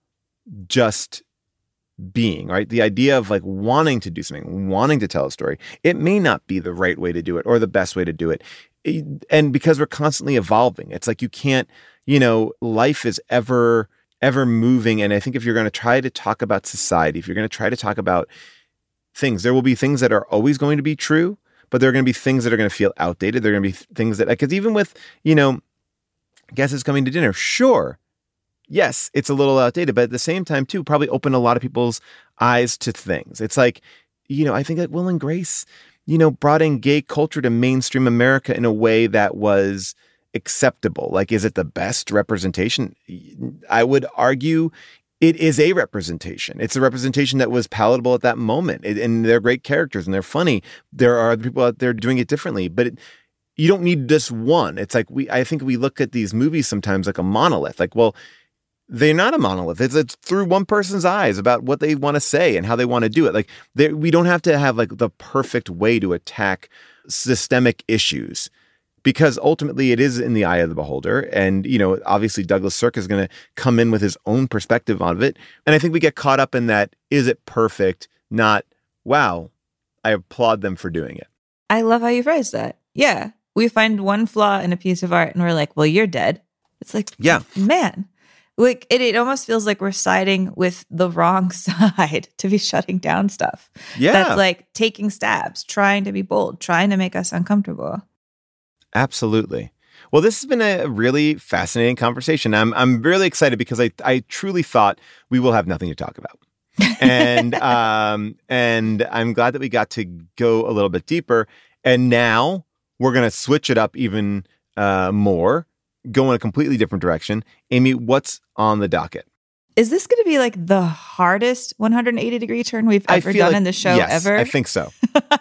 just being, right? The idea of like wanting to do something, wanting to tell a story, it may not be the right way to do it or the best way to do it. And because we're constantly evolving, it's like you can't, you know, life is ever moving. And I think if you're going to try to talk about society, if you're going to try to talk about things, there will be things that are always going to be true, but there are going to be things that are going to feel outdated. There are going to be things that, because even with, you know, Guess Who's Coming to Dinner, sure, yes, it's a little outdated, but at the same time, too, probably opened a lot of people's eyes to things. It's like, you know, I think that Will and Grace, you know, brought in gay culture to mainstream America in a way that was acceptable. Like, is it the best representation? I would argue it is a representation. It's a representation that was palatable at that moment. And they're great characters and they're funny. There are other people out there doing it differently, but you don't need just one. It's like I think we look at these movies sometimes like a monolith. Like, well, they're not a monolith. It's through one person's eyes about what they want to say and how they want to do it. Like we don't have to have like the perfect way to attack systemic issues, because ultimately it is in the eye of the beholder. And, you know, obviously Douglas Sirk is going to come in with his own perspective on it. And I think we get caught up in that. Is it perfect? Not, wow, I applaud them for doing it. I love how you phrased that. Yeah. We find one flaw in a piece of art and we're like, well, you're dead. It's like, yeah, man. Like it almost feels like we're siding with the wrong side to be shutting down stuff. Yeah. That's like taking stabs, trying to be bold, trying to make us uncomfortable. Absolutely. Well, this has been a really fascinating conversation. I'm really excited because I truly thought we will have nothing to talk about. And and I'm glad that we got to go a little bit deeper. And now we're going to switch it up even more, go in a completely different direction. Amy, what's on the docket? Is this going to be like the hardest 180-degree turn we've ever done in the show ever? I think so.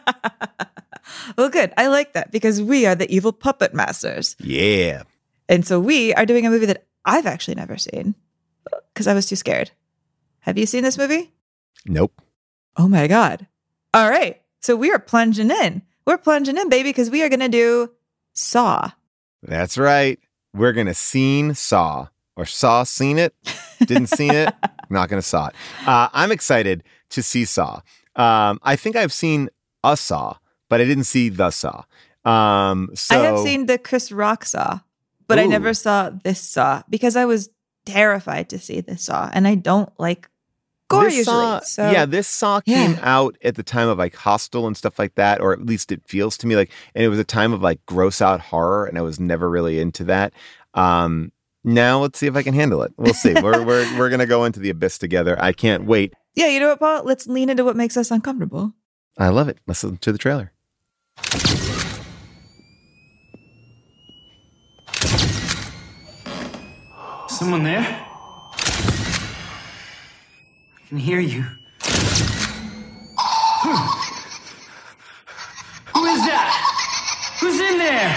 Well, good. I like that because we are the evil puppet masters. Yeah. And so we are doing a movie that I've actually never seen because I was too scared. Have you seen this movie? Nope. Oh my God. All right. So we are plunging in. We're plunging in, baby, because we are going to do Saw. That's right. We're going to scene Saw, or Saw Seen It. Didn't see it. Not going to saw it. I'm excited to see Saw. I think I've seen a Saw, but I didn't see the Saw. I have seen the Chris Rock Saw, but I never saw this Saw because I was terrified to see this Saw, and I don't like gore this usually. Saw, this Saw came out at the time of like Hostel and stuff like that, or at least it feels to me like, and it was a time of like gross out horror, and I was never really into that. Now let's see if I can handle it. We'll see. We're gonna go into the abyss together. I can't wait. Yeah, you know what, Paul? Let's lean into what makes us uncomfortable. I love it. Let's listen to the trailer. Someone there? I can hear you. Who is that? Who's in there?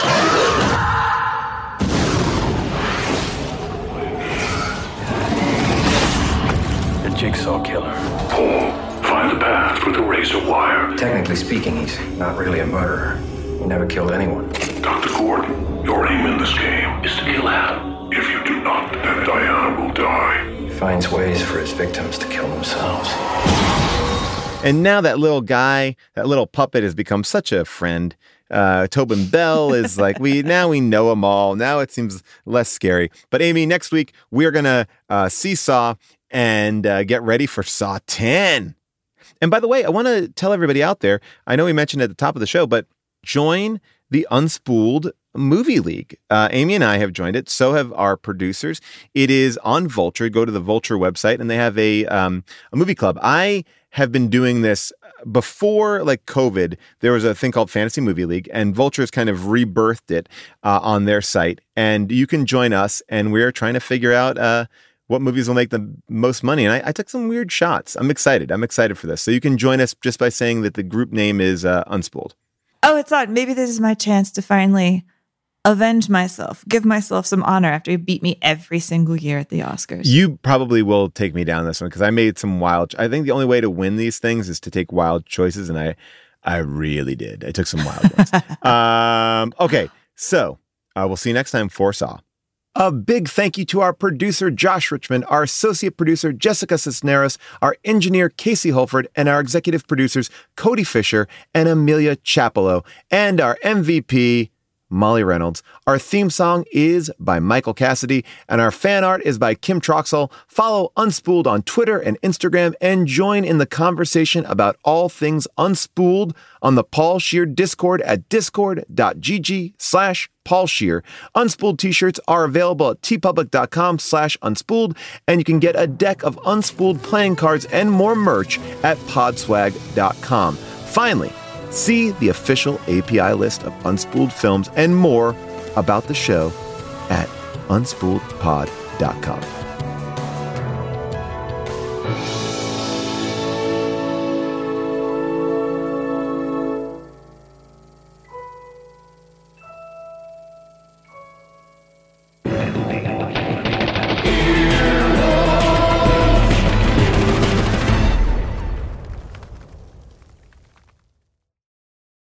The Jigsaw Killer. Paul, find the path with the razor wire. Technically speaking, he's not really a murderer. He never killed anyone. Dr. Gordon, your aim in this game is to kill Adam. If you do not, then Diana will die. He finds ways for his victims to kill themselves. And now that little guy, that little puppet has become such a friend. Tobin Bell is like, we know them all. Now it seems less scary. But Amy, next week, we're going to see Saw and get ready for Saw 10. And by the way, I want to tell everybody out there, I know we mentioned at the top of the show, but join the Unspooled Movie League. Amy and I have joined it. So have our producers. It is on Vulture. Go to the Vulture website and they have a movie club. I have been doing this before like COVID. There was a thing called Fantasy Movie League and Vulture's kind of rebirthed it on their site. And you can join us and we're trying to figure out what movies will make the most money. And I took some weird shots. I'm excited. I'm excited for this. So you can join us just by saying that the group name is Unspooled. Oh, it's odd. Maybe this is my chance to finally avenge myself, give myself some honor after you beat me every single year at the Oscars. You probably will take me down this one because I made some wild. I think the only way to win these things is to take wild choices, and I really did. I took some wild ones. Okay, so we'll see you next time for Saw. A big thank you to our producer, Josh Richmond, our associate producer, Jessica Cisneros, our engineer, Casey Holford, and our executive producers, Cody Fisher and Amelia Chapello, and our MVP, Molly Reynolds. Our theme song is by Michael Cassidy, and our fan art is by Kim Troxel. Follow Unspooled on Twitter and Instagram, and join in the conversation about all things Unspooled on the Paul Scheer Discord at discord.gg/Paul Scheer. Unspooled t-shirts are available at tpublic.com/unspooled, and you can get a deck of Unspooled playing cards and more merch at podswag.com. Finally, see the official API list of Unspooled films and more about the show at unspooledpod.com.